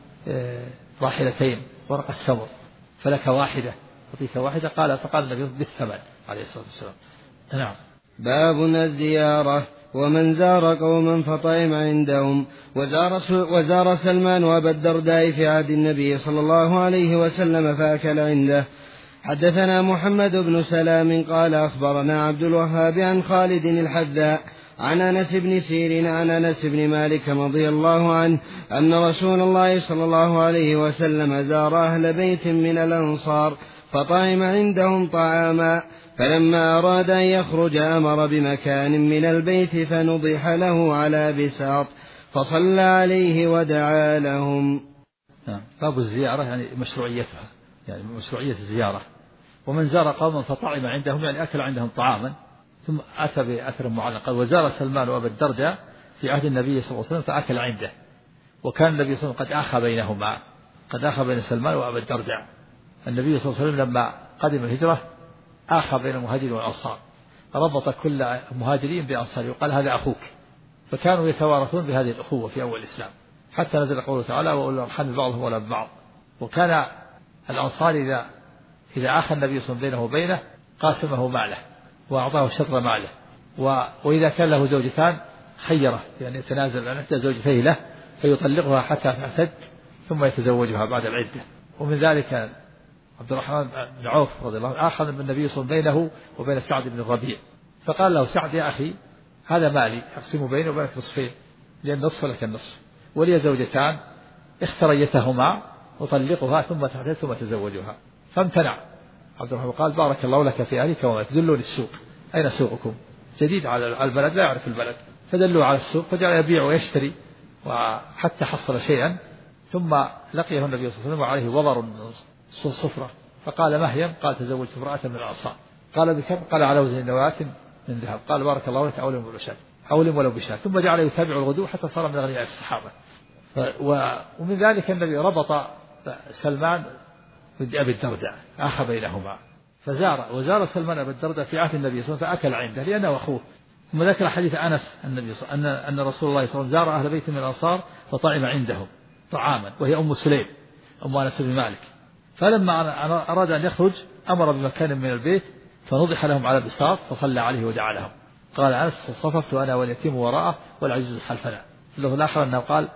راحلتين ورق السمر فلك واحدة أعطيك واحدة، قال فقال النبي بالثمن عليه الصلاة والسلام. نعم. باب الزيارة. ومن زار قوما فطعم عندهم. وزار, وزار سلمان وأبا الدرداء في عهد النبي صلى الله عليه وسلم فأكل عنده. حدثنا محمد بن سلام قال أخبرنا عبد الوهاب عن خالد الحذاء عن أنس بن سيرين عن أنس بن مالك رضي الله عنه أن رسول الله صلى الله عليه وسلم زار أهل بيت من الأنصار فطعم عندهم طعاما، فلما أراد أن يخرج أمر بمكان من البيت فنضح له على بساط فصلى عليه ودعا لهم. باب الزيارة يعني مشروعيتها، يعني مشروعية الزيارة. ومن زار قوما فطعم عندهم يعني أكل عندهم طعاما، ثم أتى بأثر معلق قال وزار سلمان وأبا الدرداء في عهد النبي صلى الله عليه وسلم فأكل عنده، وكان النبي صلى الله عليه وسلم قد آخى بينهما، قد آخى بين سلمان وأبا الدرداء. النبي صلى الله عليه وسلم لما قدم الهجرة آخى بين المهاجرين والأنصار، ربط كل مهاجرين بأنصار وقال هذا أخوك، فكانوا يتوارثون بهذه الأخوة في أول الإسلام حتى نزل قوله تعالى وأولو الأرحام بعضهم أولى ببعض. وكان الأنصار إذا إذا آخى النبي صلى الله عليه وسلم بينه وبينه قاسمه ماله وأعطاه شطر ماله، وإذا كان له زوجتان خيره يعني يتنازل عن إحدى زوجتيه له فيطلقها حتى تعتد ثم يتزوجها بعد العدة. ومن ذلك عبد الرحمن بن عوف رضي الله عنه آخذ من النبي صلى الله عليه وسلم بينه وبين سعد بن الربيع، فقال له سعد يا أخي هذا مالي أقسم بيني وبينك نصفين، لأن نصف لك النصف، ولي زوجتان اختريتهما وطلقها ثم تعتد ثم تزوجها. فامتنع عبد الرحمن قال بارك الله لك في أهلك وما تدلوا للسوق، أين سوقكم؟ جديد على البلد لا يعرف البلد، فدلوا على السوق فجعل يبيع ويشتري وحتى حصل شيئا، ثم لقيه النبي صلى الله عليه وسلم وعليه وضر صفرة، فقال ما هي؟ قال تزوجت امرأة من الأنصار. قال بكم؟ قال على وزن نواة من ذهب. قال بارك الله لك أولم ولو بشاة أولم ولو بشاة. ثم جعل يتابع الغدو حتى صار من أغنياء الصحابة. ومن ذلك النبي ربط سلمان بأبي الدرداء آخى بينهما، فزار وزار سلمان أبي الدرداء في عهد النبي صلى الله عليه وسلم فأكل عنده لأنه أخوه. ثم ذكر حديث أنس النبي صلى الله عليه وسلم أن رسول الله صلى الله عليه وسلم زار أهل بيت من الأنصار فطعم عندهم طعاما، وهي أم سليم أم أنس بن مالك، فلما أراد أن يخرج أمر بمكان من البيت فنضح لهم على بساط فصلى عليه ودعا لهم. قال أنس صففت أنا واليتيم وراءه والعجوز خلفنا. في اللفظ الآخر أنه قال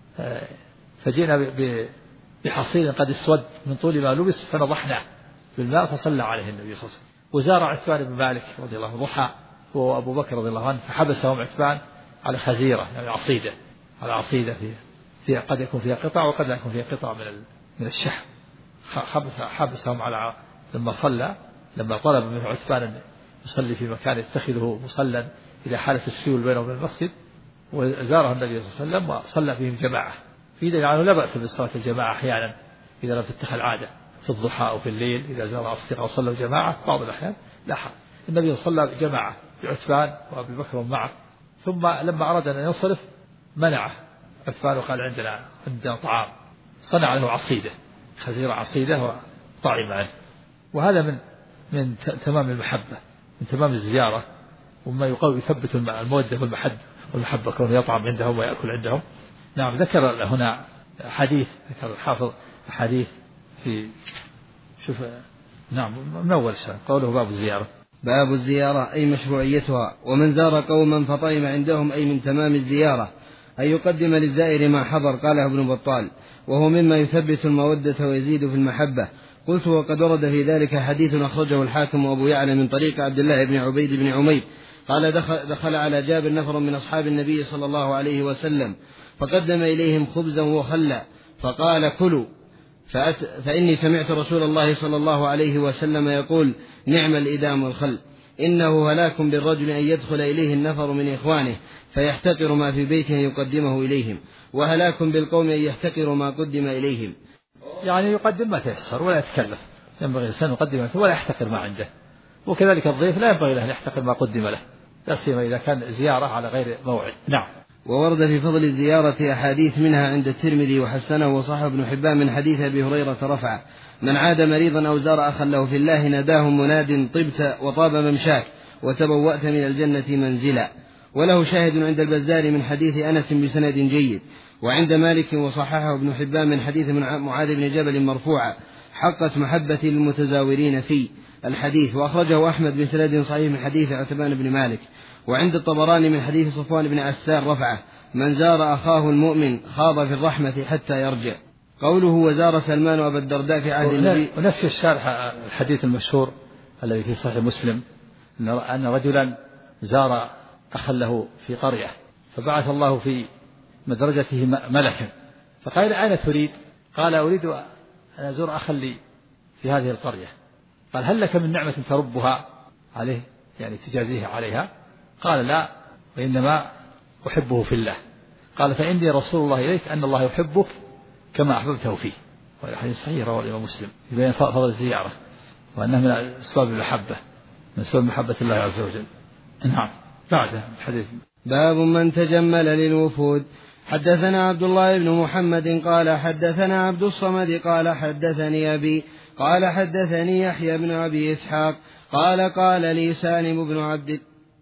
فجئنا بحصير قد اسود من طول ما لبس فنضحناه بالماء فصلى عليه النبي صلى الله عليه وسلم. وزار عتبان بن مالك رضي الله عنه ضحى هو أبو بكر رضي الله عنه، فحبسهم عتبان على خزيرة يعني عصيدة، على عصيدة فيها فيها قد يكون فيها قطع وقد لا يكون فيها قطع من من الشحم. حبس حبسهم على لما صلى لما طلب منه عتبان أن يصلي في مكان يتخذه مصلى إلى حالة السيول بينه وبين المسجد، وزاره النبي صلى الله عليه وسلم وصلى فيهم جماعة. في دليل عنه لا بأس بصلاة الجماعة أحيانا إذا لم تتخذ عادة في الضحى أو في الليل، إذا زار أصدقاء وصلوا جماعة بعض الأحيان لا حرج. النبي صلى جماعة بعتبان وأبي بكر معه، ثم لما أراد أن ينصرف منعه عتبان وقال عندنا عندنا طعام، صنع له عصيدة خزيرة عصيدة طعم عنه. وهذا من من تمام المحبة، من تمام الزيارة، وما يقوي يثبت المودة والمحبة والمحبة كونه يطعم عندهم ويأكل عندهم. نعم. ذكر هنا حديث، ذكر الحافظ حديث في شوف نعم من أول شيء قوله باب الزيارة. باب الزيارة أي مشروعيتها. ومن زار قوما فطعم عندهم أي من تمام الزيارة أن يقدم للزائر ما حضر، قاله ابن بطال، وهو مما يثبت المودة ويزيد في المحبة. قلت وقد ورد في ذلك حديث أخرجه الحاكم وأبو يعلى من طريق عبد الله بن عبيد بن عمير قال دخل, دخل على جابر نفر من أصحاب النبي صلى الله عليه وسلم فقدم إليهم خبزا وخلا فقال كلوا، فإني سمعت رسول الله صلى الله عليه وسلم يقول نعم الإدام والخل، إنه هلاك بالرجل أن يدخل إليه النفر من إخوانه فيحتقر ما في بيته يقدمه إليهم، وهلاك بالقوم أن يحتقر ما قدم إليهم. يعني يقدم ما تيسر ولا يتكلف، ينبغي الإنسان يقدم ولا يحتقر ما عنده. وكذلك الضيف لا ينبغي له أن يحتقر ما قدم له، لا سيما إذا كان زيارة على غير موعد. نعم. وورد في فضل الزيارة أحاديث منها عند الترمذي وحسنه وصححه ابن حبان من حديث أبي هريرة رفع: من عاد مريضا أو زار أخا له في الله ناداهم مناد طبت وطاب ممشاك وتبوأت من الجنة منزلا. وله شاهد عند البزار من حديث أنس بسند جيد، وعند مالك وصححه ابن حبان من حديث معاذ بن جبل مرفوعا: حقت محبتي للمتزاورين في الحديث. وأخرجه أحمد بسند صحيح من حديث عتبان بن مالك. وعند الطبراني من حديث صفوان بن عسار رفعه: من زار أخاه المؤمن خاض في الرحمة حتى يرجع. قوله وزار سلمان وأبا الدرداء في عهد النبي. ونفس الشارح الحديث المشهور الذي في صحيح مسلم أن رجلا زار أخا له في قرية فبعث الله في مدرجته ملكا فقال أين تريد؟ قال أريد أن أزور أخا لي في هذه القرية. قال هل لك من نعمة تربها عليه يعني تجازيه عليها؟ قال لا، وإنما أحبه في الله. قال فإني رسول الله إليك أن الله يحبك كما أحببته فيه. وهذا حديث صحيح رواه الإمام مسلم يبين فضل الزيارة وأنها من أسباب المحبة، من أسباب محبة الله عز وجل. نعم. بعد الحديث باب من تجمل للوفود. حدثنا عبد الله بن محمد قال حدثنا عبد الصمد قال حدثني أبي قال حدثني يحيى بن أبي إسحاق قال قال لي سالم بن عبد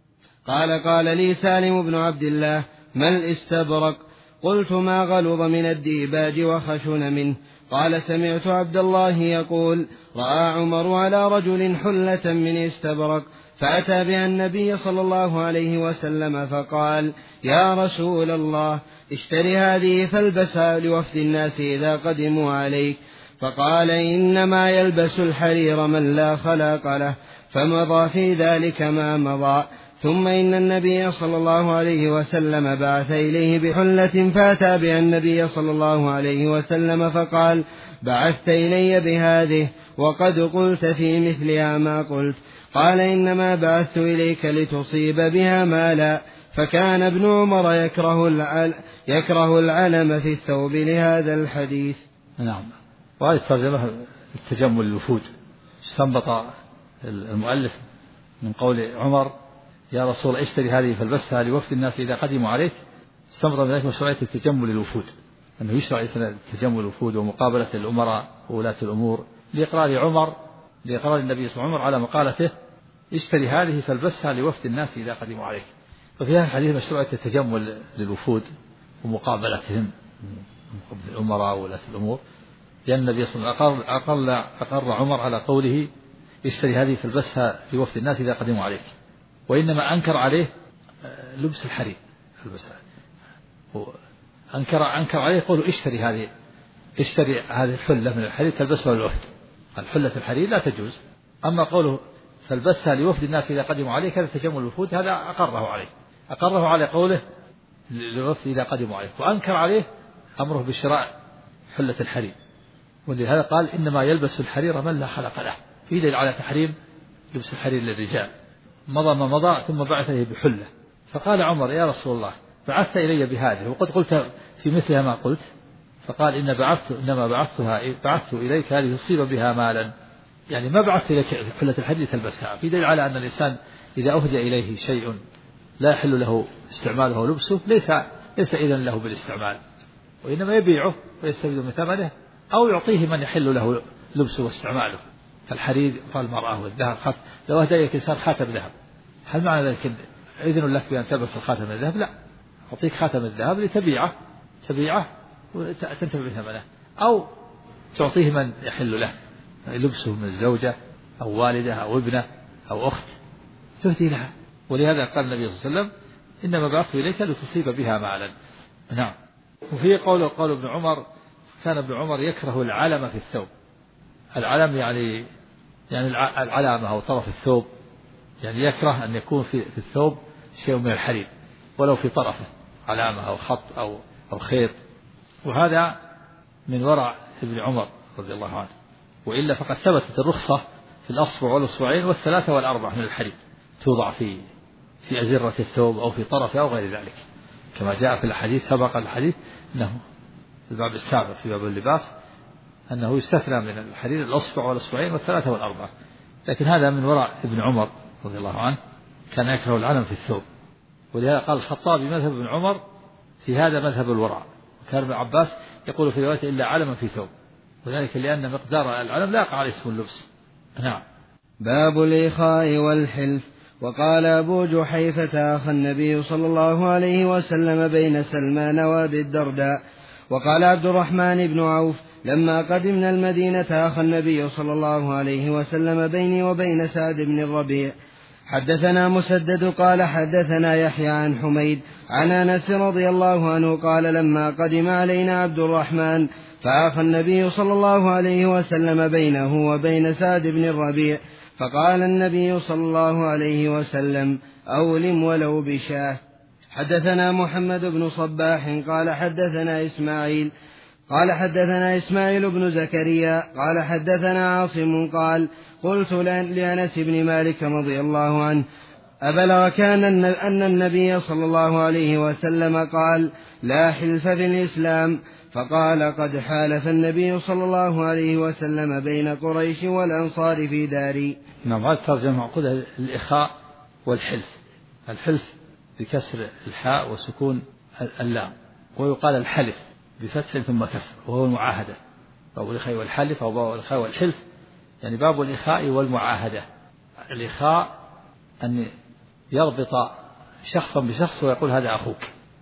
قال قال لي سالم بن عبد الله: ما الاستبرق؟ قلت: ما غلظ من الديباج وخشن منه. قال: سمعت عبد الله يقول: رأى عمر على رجل حلة من استبرق فأتى بها النبي صلى الله عليه وسلم فقال: يا رسول الله، اشتري هذه فالبسها لوفد الناس إذا قدموا عليك. فقال: إنما يلبس الحرير من لا خلاق له. فمضى في ذلك ما مضى. ثم إن النبي صلى الله عليه وسلم بعث إليه بحلة فأتى بها النبي صلى الله عليه وسلم فقال: بعثت إلي بهذه وقد قلت في مثلها ما قلت. قال: إنما بعثت إليك لتصيب بها مالا. فكان ابن عمر يكره العل يكره العلم في الثوب لهذا الحديث. نعم. وهذه الترجمة التجمل الوفود. استنبط المؤلف من قول عمر: يا رسول الله اشتري هذه فالبسها لوفد الناس إذا قدموا عليك. استنبط من ذلك مشروعية التجمل الوفود، أنه يشرع التجمل الوفود ومقابلة الأمراء وولاة الأمور لإقرار عمر لإقرار النبي صلى الله عليه وسلم على مقالته: اشتري هذه فالبسها لوفد الناس إذا قدموا عليك. وفي هذا الحديث مشروعية التجمل للوفود ومقابلتهم من الأمراء وولاة الأمور، لأن النبي صلى الله عليه وسلم أقر, أقر عمر على قوله: اشتري هذه فالبسها لوفد الناس إذا قدموا عليك. وإنما أنكر عليه لبس الحرير أنكر أنكر عليه قوله: اشتري هذه اشتري هذه الحلة من الحرير تلبسها للوفد. الحلة الحرير لا تجوز. أما قوله فالبسها لوفد الناس إذا قدموا عليك هذا تجمل الوفود، هذا أقره عليه أقره على قوله للوفد إذا قدموا عليك. وأنكر عليه أمره بشراء حلة الحرير، ولهذا قال: إنما يلبس الحرير من لا خلق له. في دليل على تحريم لبس الحرير للرجال. مضى ما مضى ثم بعث إليه بحلة. فقال عمر: يا رسول الله، بعثت إلي بهذه وقد قلت في مثلها ما قلت. فقال: إن بعثت إنما بعثتها بعثت إليك هذه تصيب بها مالا، يعني ما بعثت إليك حلة الحرير تلبسها. في دليل على أن الإنسان إذا أهدى إليه شيء لا يحل له استعماله ولبسه ليس ليس إذن له بالاستعمال، وإنما يبيعه ويستفيد من ثمنه أو يعطيه من يحل له لبسه واستعماله كالحرير فالمرأة والذهب. لو أهدى لك إنسان خاتم ذهب هل معنى ذلك إذن لك بأن تلبس الخاتم من الذهب؟ لا، أعطيك خاتم الذهب لتبيعه تبيعه وتنتفع بثمنه، أو تعطيه من يحل له لبسه من الزوجة أو والدة أو ابنة أو أخت تهدي لها. ولهذا قال النبي صلى الله عليه وسلم إنما بعثت إليك لتصيب بها مالا. نعم. وفي قول قول ابن عمر كان ابن عمر يكره العلم في الثوب. العلم يعني يعني العلامة أو طرف الثوب، يعني يكره أن يكون في الثوب شيء من الحرير ولو في طرفه علامة أو خط أو أو خيط، وهذا من ورع ابن عمر رضي الله عنه. وإلا فقد ثبتت الرخصة في الأصبع والأصبعين والثلاثة والأربع من الحرير توضع في في أزرة الثوب أو في طرفه أو غير ذلك، كما جاء في الحديث سبق الحديث أنه في الباب السابق في باب اللباس أنه يستثنى من الحرير الأصبع والأصبعين والثلاثة والأربعة. لكن هذا من وراء ابن عمر رضي الله عنه، كان يكره العلم في الثوب. ولهذا قال الخطابي مذهب ابن عمر في هذا مذهب الورع. كان ابن عباس يقول في روايته إلا علما في ثوب، وذلك لأن مقدار العلم لا يقع عليه اسم اللبس. نعم. باب الإخاء والحلف. وقال أبو جحيفة أخى النبي صلى الله عليه وسلم بين سلمان وأبي الدرداء. وقال عبد الرحمن بن عوف لما قدمنا المدينة أخى النبي صلى الله عليه وسلم بيني وبين سعد بن الربيع. حدثنا مسدد قال حدثنا يحيى عن حميد عن أنس رضي الله عنه قال لما قدم علينا عبد الرحمن فأخى النبي صلى الله عليه وسلم بينه وبين سعد بن الربيع، فقال النبي صلى الله عليه وسلم أولم ولو بشاه. حدثنا محمد بن صباح قال حدثنا إسماعيل قال حدثنا إسماعيل بن زكريا قال حدثنا عاصم قال قلت لأنس بن مالك رضي الله عنه أبلغك أن النبي صلى الله عليه وسلم قال لا حلف في الإسلام؟ فقال قد حالف النبي صلى الله عليه وسلم بين قريش والأنصار في داري. نعم. هذا ترجمة معقودة الإخاء والحلف. الحلف بكسر الحاء وسكون اللام، ويقال الحلف بفتح ثم كسر وهو المعاهدة. باب الإخاء والحلف أو باب الإخاء والحلف يعني باب الإخاء والمعاهدة. الإخاء أن يربط شخصا بشخص ويقول هذا أخوك،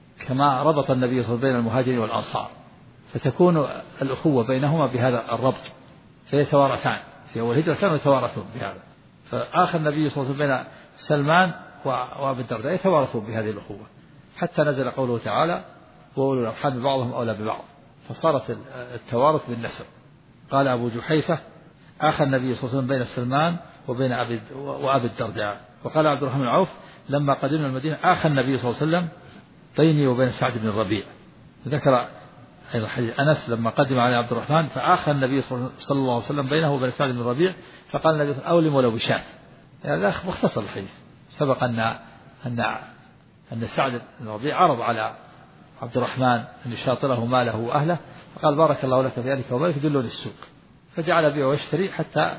كما ربط النبي صلى الله عليه وسلم بين المهاجرين والأنصار، فتكون الأخوة بينهما بهذا الربط فيتوارثان. في أول هجرة كانوا يتوارثون بهذا، فآخر النبي صلى الله عليه وسلم بين سلمان وأبي الدرداء يتوارثون بهذه الأخوة، حتى نزل قوله تعالى وأولو الأرحام بعضهم أولى ببعض، فصارت التوارث بالنسب. قال أبو جحيفة آخر النبي صلى الله عليه وسلم بين سلمان وبين أبي وأبي الدرداء. وقال عبد الرحمن بن عوف لما قدمنا المدينة آخر النبي صلى الله عليه وسلم بيني وبين سعد بن الربيع. ذكر أيضا حديث أنس لما قدم على عبد الرحمن فآخر النبي صلى الله عليه وسلم بينه وبين سعد بن الربيع، فقال النبي أولم ولو بشاة. هذا يعني مختصر الحديث. سبق أن أن أن سعد بن الربيع عرض على عبد الرحمن أن يشاطره ماله وأهله، فقال بارك الله لك في ذلك وبارك دلوني السوق، فجعل يبيع ويشتري حتى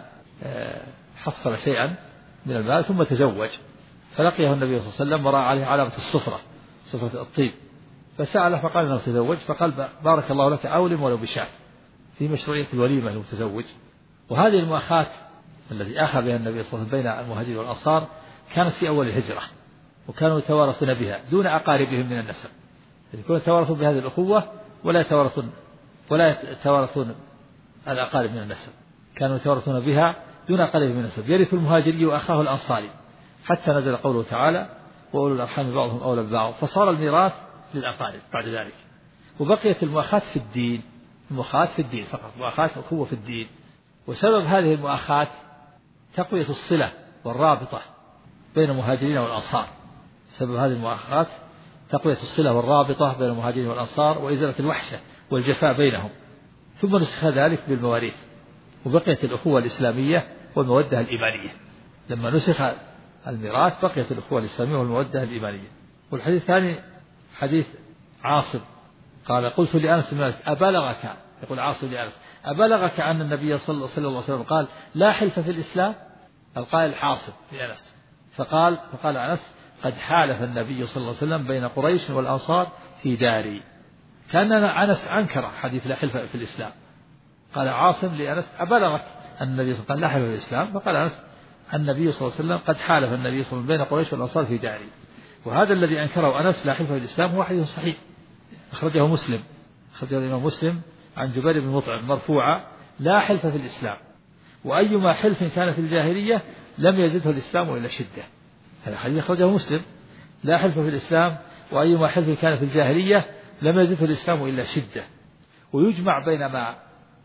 حصل شيئا من المال ثم تزوج. فلقيه النبي صلى الله عليه وسلم ورأى عليه علامة الصفرة، صفرة الطيب، فسأله فقال انه تزوج، فقال بارك الله لك أولم ولو بشاة، في مشروعية الوليمة المتزوج. وهذه المؤاخاة الذي أخذ بها النبي صلى الله عليه وسلم بين المهاجرين والأنصار كانت في أول الهجرة، وكانوا يتوارثون بها دون أقاربهم من النسب، يكونوا يتوارثون بهذه الأخوة ولا يتوارثون ولا يتوارثون الأقارب من النسب، كانوا يتوارثون بها دون أقارب من النسب، يرث المهاجري وأخاه الأنصاري، حتى نزل قوله تعالى وأولو الأرحام بعضهم أولى ببعض، فصار الميراث للأقارب بعد ذلك. وبقيت المؤاخاة في الدين، المؤاخاة في الدين فقط، مؤاخاة أخوة في الدين. وسبب هذه المؤاخاة تقوية الصلة والرابطة بين المهاجرين والأنصار، سبب هذه المؤاخاة تقوية الصلة والرابطة بين المهاجرين والأنصار وإزالة الوحشة والجفاء بينهم. ثم نسخ ذلك بالمواريث، وبقيت الأخوة الإسلامية والمودة الإيمانية. لما نسخ الميراث بقيت الأخوة الإسلامية والمودة الإيمانية. والحديث الثاني حديث عاصم قال قلت لأنس بن مالك أبلغك، يقول عاصم لأنس أبلغك أن النبي صلى الله عليه وسلم قال لا حلف في الإسلام؟ القائل حاصم لأنس، فقال فقال أنس قد حالف النبي صلى الله عليه وسلم بين قريش والأنصار في داري. كان أنس أنكر حديث لا حلف في الإسلام، قال عاصم لأنس أبلغك أن النبي صلى الله عليه وسلم لا حلف في الإسلام؟ فقال أنس النبي صلى الله عليه وسلم قد حالف النبي صلى الله عليه وسلم بين قريش والأنصار في داره. وهذا الذي أنكره أنس لا حلف في الإسلام هو حديث صحيح أخرجه مسلم، أخرجه الإمام مسلم عن جبير بن مطعم مرفوعا لا حلف في الإسلام، وأيما حلف كان في الجاهلية لم يزده الإسلام إلا شدة. هذا حديث أخرجه مسلم، لا حلف في الإسلام وأيما حلف كان في الجاهلية لم يزده الإسلام إلا شدة. ويجمع بين ما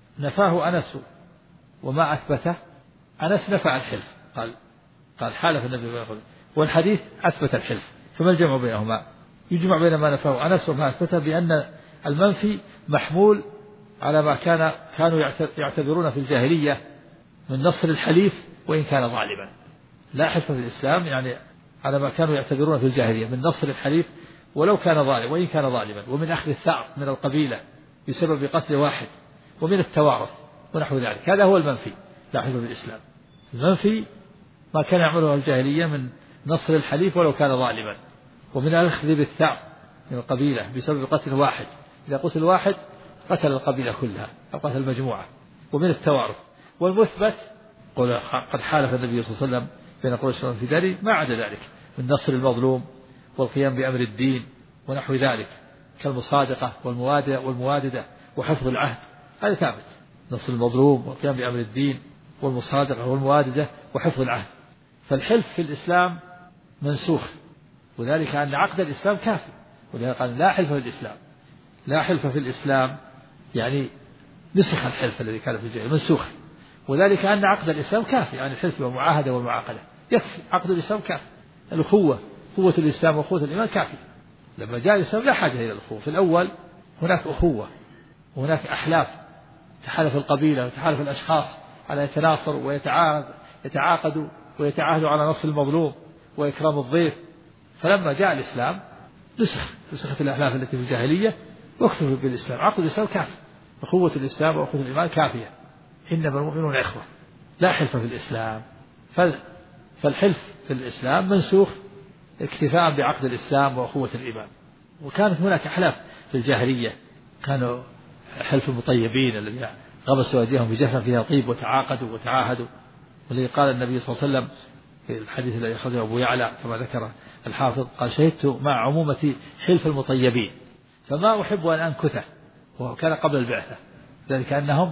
نفاه أنس وما أثبته. أنس نفى الحلف، قال قال حالف النبي والحديث أثبت الحلف، فما الجمع بينهما؟ يجمع بين ما نفاه أنس وما أثبته بأن المنفي محمول على ما كان كانوا يعتبرون في الجاهلية من نصر الحليف وإن كان ظالما. لا حلف في الإسلام يعني على ما كانوا يعتبرون في الجاهلية من نصر الحليف ولو كان ظالما وإن كان ظالما، ومن أخذ الثأر من القبيلة بسبب قتل واحد، ومن التوارث ونحو ذلك. هذا هو المنفي لا حلف في الإسلام. المنفي ما كان يعمله الجاهلية من نصر الحليف ولو كان ظالما، ومن الأخذ بالثأر من القبيلة بسبب قتل واحد، إذا قتل واحد قتل القبيلة كلها أو قتل المجموعة، ومن التوارث. والمثبت قد حالف النبي صلى الله عليه وسلم بين قريش في داره ما عدا ذلك من نصر المظلوم والقيام بأمر الدين ونحو ذلك كالمصادقة والموادة والمواددة وحفظ العهد، هذا ثابت. نصر المظلوم والقيام بأمر الدين والمصادقة والمواددة وحفظ العهد. فالحلف في الإسلام منسوخ، وذلك أن عقد الإسلام كافي، ولذلك قال لا حلف في الإسلام. لا حلف في الإسلام يعني نسخ الحلف الذي كان في الجاهلية منسوخ، وذلك أن عقد الإسلام كافي يعني الحلف والمعاهدة والمعاقدة يكفي. عقد الإسلام كافي، الأخوة قوة الإسلام وقوة الإيمان كافي. لما جاء الإسلام لا حاجة إلى الأخوة. في الأول هناك أخوة وهناك أحلاف، تحالف القبيلة وتحالف الأشخاص على يتناصروا ويتعاقدوا يتعاقدوا ويتعاهدوا على نصر المظلوم وإكرام الضيف. فلما جاء الإسلام نسخ نسخت الأحلاف التي في الجاهلية واكتفوا بالإسلام. عقد الإسلام كافي، أخوة الإسلام وأخوة الإيمان كافية. إنما المؤمنون إخوة. لا حلف في الإسلام. فالحلف في الإسلام منسوخ اكتفاء بعقد الإسلام وأخوة الإيمان. وكانت هناك أحلاف في الجاهلية، كانوا حلف المطيبين الذين غمسوا أيديهم بجفن فيها طيب وتعاقدوا وتعاهدوا، والذي قال النبي صلى الله عليه وسلم في الحديث الذي أخرجه أبو يعلى كما ذكر الحافظ قال شهدت مع عمومة حلف المطيبين فما أحب أن أنكثه، وكان قبل البعثة، ذلك أنهم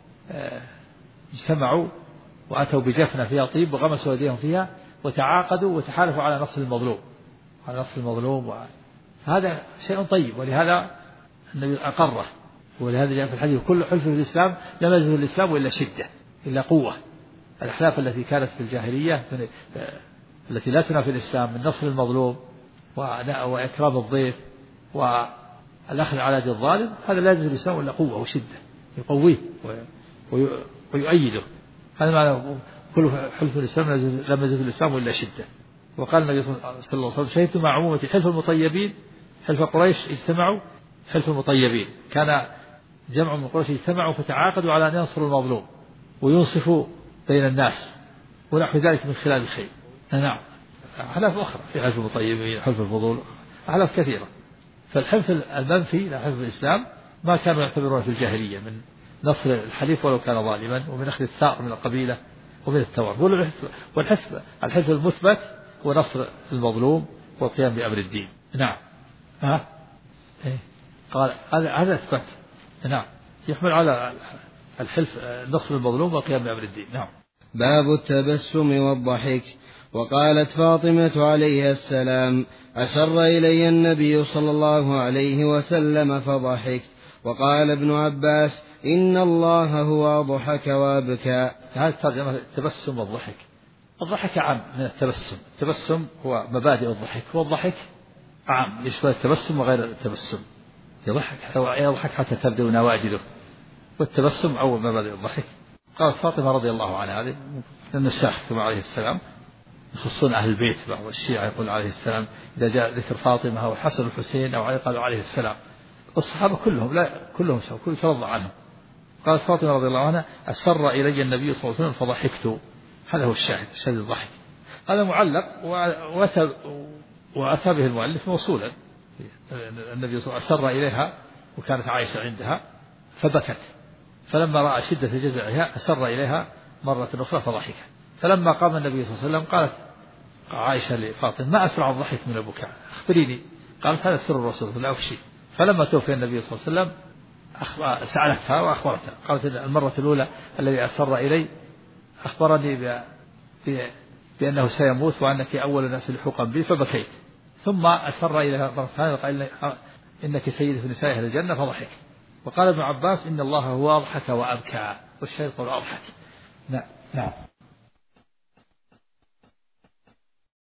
اجتمعوا وأتوا بجفنة فيها طيب وغمسوا أيديهم فيها وتعاقدوا وتحالفوا على نصر المظلوم على نصر المظلوم و... هذا شيء طيب، ولهذا النبي أقره. ولهذا جاء في الحديث كل حلف في الإسلام لم يزد الإسلام إلا شدة إلا قوة. الأحلاف التي كانت في الجاهلية التي لا تنافي الإسلام من نصر المظلوم وإكرام الضيف والأخذ على يد الظالم، هذا لا يزد الإسلام إلا قوة وشدة يقويه ويؤيده. هذا معنى كل حلف الإسلام لم يزد الإسلام إلا شدة. وقال النبي صلى الله عليه وسلم شهدت مع عمومة حلف المطيبين، حلف قريش اجتمعوا حلف المطيبين، كان جمع من قريش اجتمعوا فتعاقدوا على أن ينصروا المظلوم وينصفوا بين الناس ونحو ذلك من خلال الخير. نعم أحلاف أخرى في حلف المطيبين، حلف الفضول، أحلاف كثيرة. فالحلف المنفي لا حلف الإسلام ما كانوا يعتبرون في الجاهلية من نصر الحليف ولو كان ظالما، ومن أخذ الثأر من القبيلة ومن التوارث. والحلف الحلف المثبت هو نصر المظلوم والقيام بأمر الدين. نعم ها إيه؟ قال هذا هذا إثبات. نعم يحمل على الحلف نصر المظلوم والقيام بأمر الدين. نعم. باب التبسم والضحك. وقالت فاطمة عليها السلام أسر إلي النبي صلى الله عليه وسلم فضحكت. وقال ابن عباس إن الله هو أضحك وأبكى. هذه الترجمة التبسم والضحك. الضحك عام من التبسم. التبسم هو مبادئ الضحك، والضحك عام يشمل التبسم وغير التبسم. يضحك يضحك حتى تبدو نواجذه، والتبسم أول مبادئ الضحك. قالت فاطمة رضي الله عنها هذه لأن الشيخ عليه السلام يخصون أهل البيت، بعض الشيعة يقول عليه السلام إذا جاء ذكر فاطمة أو الحسن والحسين أو علي قالوا عليه السلام. الصحابة كلهم لا كلهم سوا كل ترضى عنهم. قالت فاطمة رضي الله عنها أسر إلي النبي صلى الله عليه وسلم فضحكت. هذا هو الشاهد، الشاهد الضحك. هذا معلق وأتى وأتى به المؤلف موصولا. النبي صلى الله عليه وسلم أسر إليها وكانت عائشة عندها فبكت فلما رأى شدة جزعها أسر إليها مرة أخرى فضحك. فلما قام النبي صلى الله عليه وسلم قالت عائشة لفاطمة ما أسرع الضحك من البكاء أخبريني. قالت هذا سر الرسول لا أفشي. فلما توفي النبي صلى الله عليه وسلم سألتها وأخبرتها قالت المرة الأولى الذي أسر إلي أخبرني بأنه سيموت وأنك أول الناس لحوقا بي فبكيت، ثم أسر إليها مرة ثانية وقال إنك سيدة نساء أهل الجنة فضحك. وقال ابن عباس إن الله هو أضحك وأبكى والشيطان أضحك. نعم.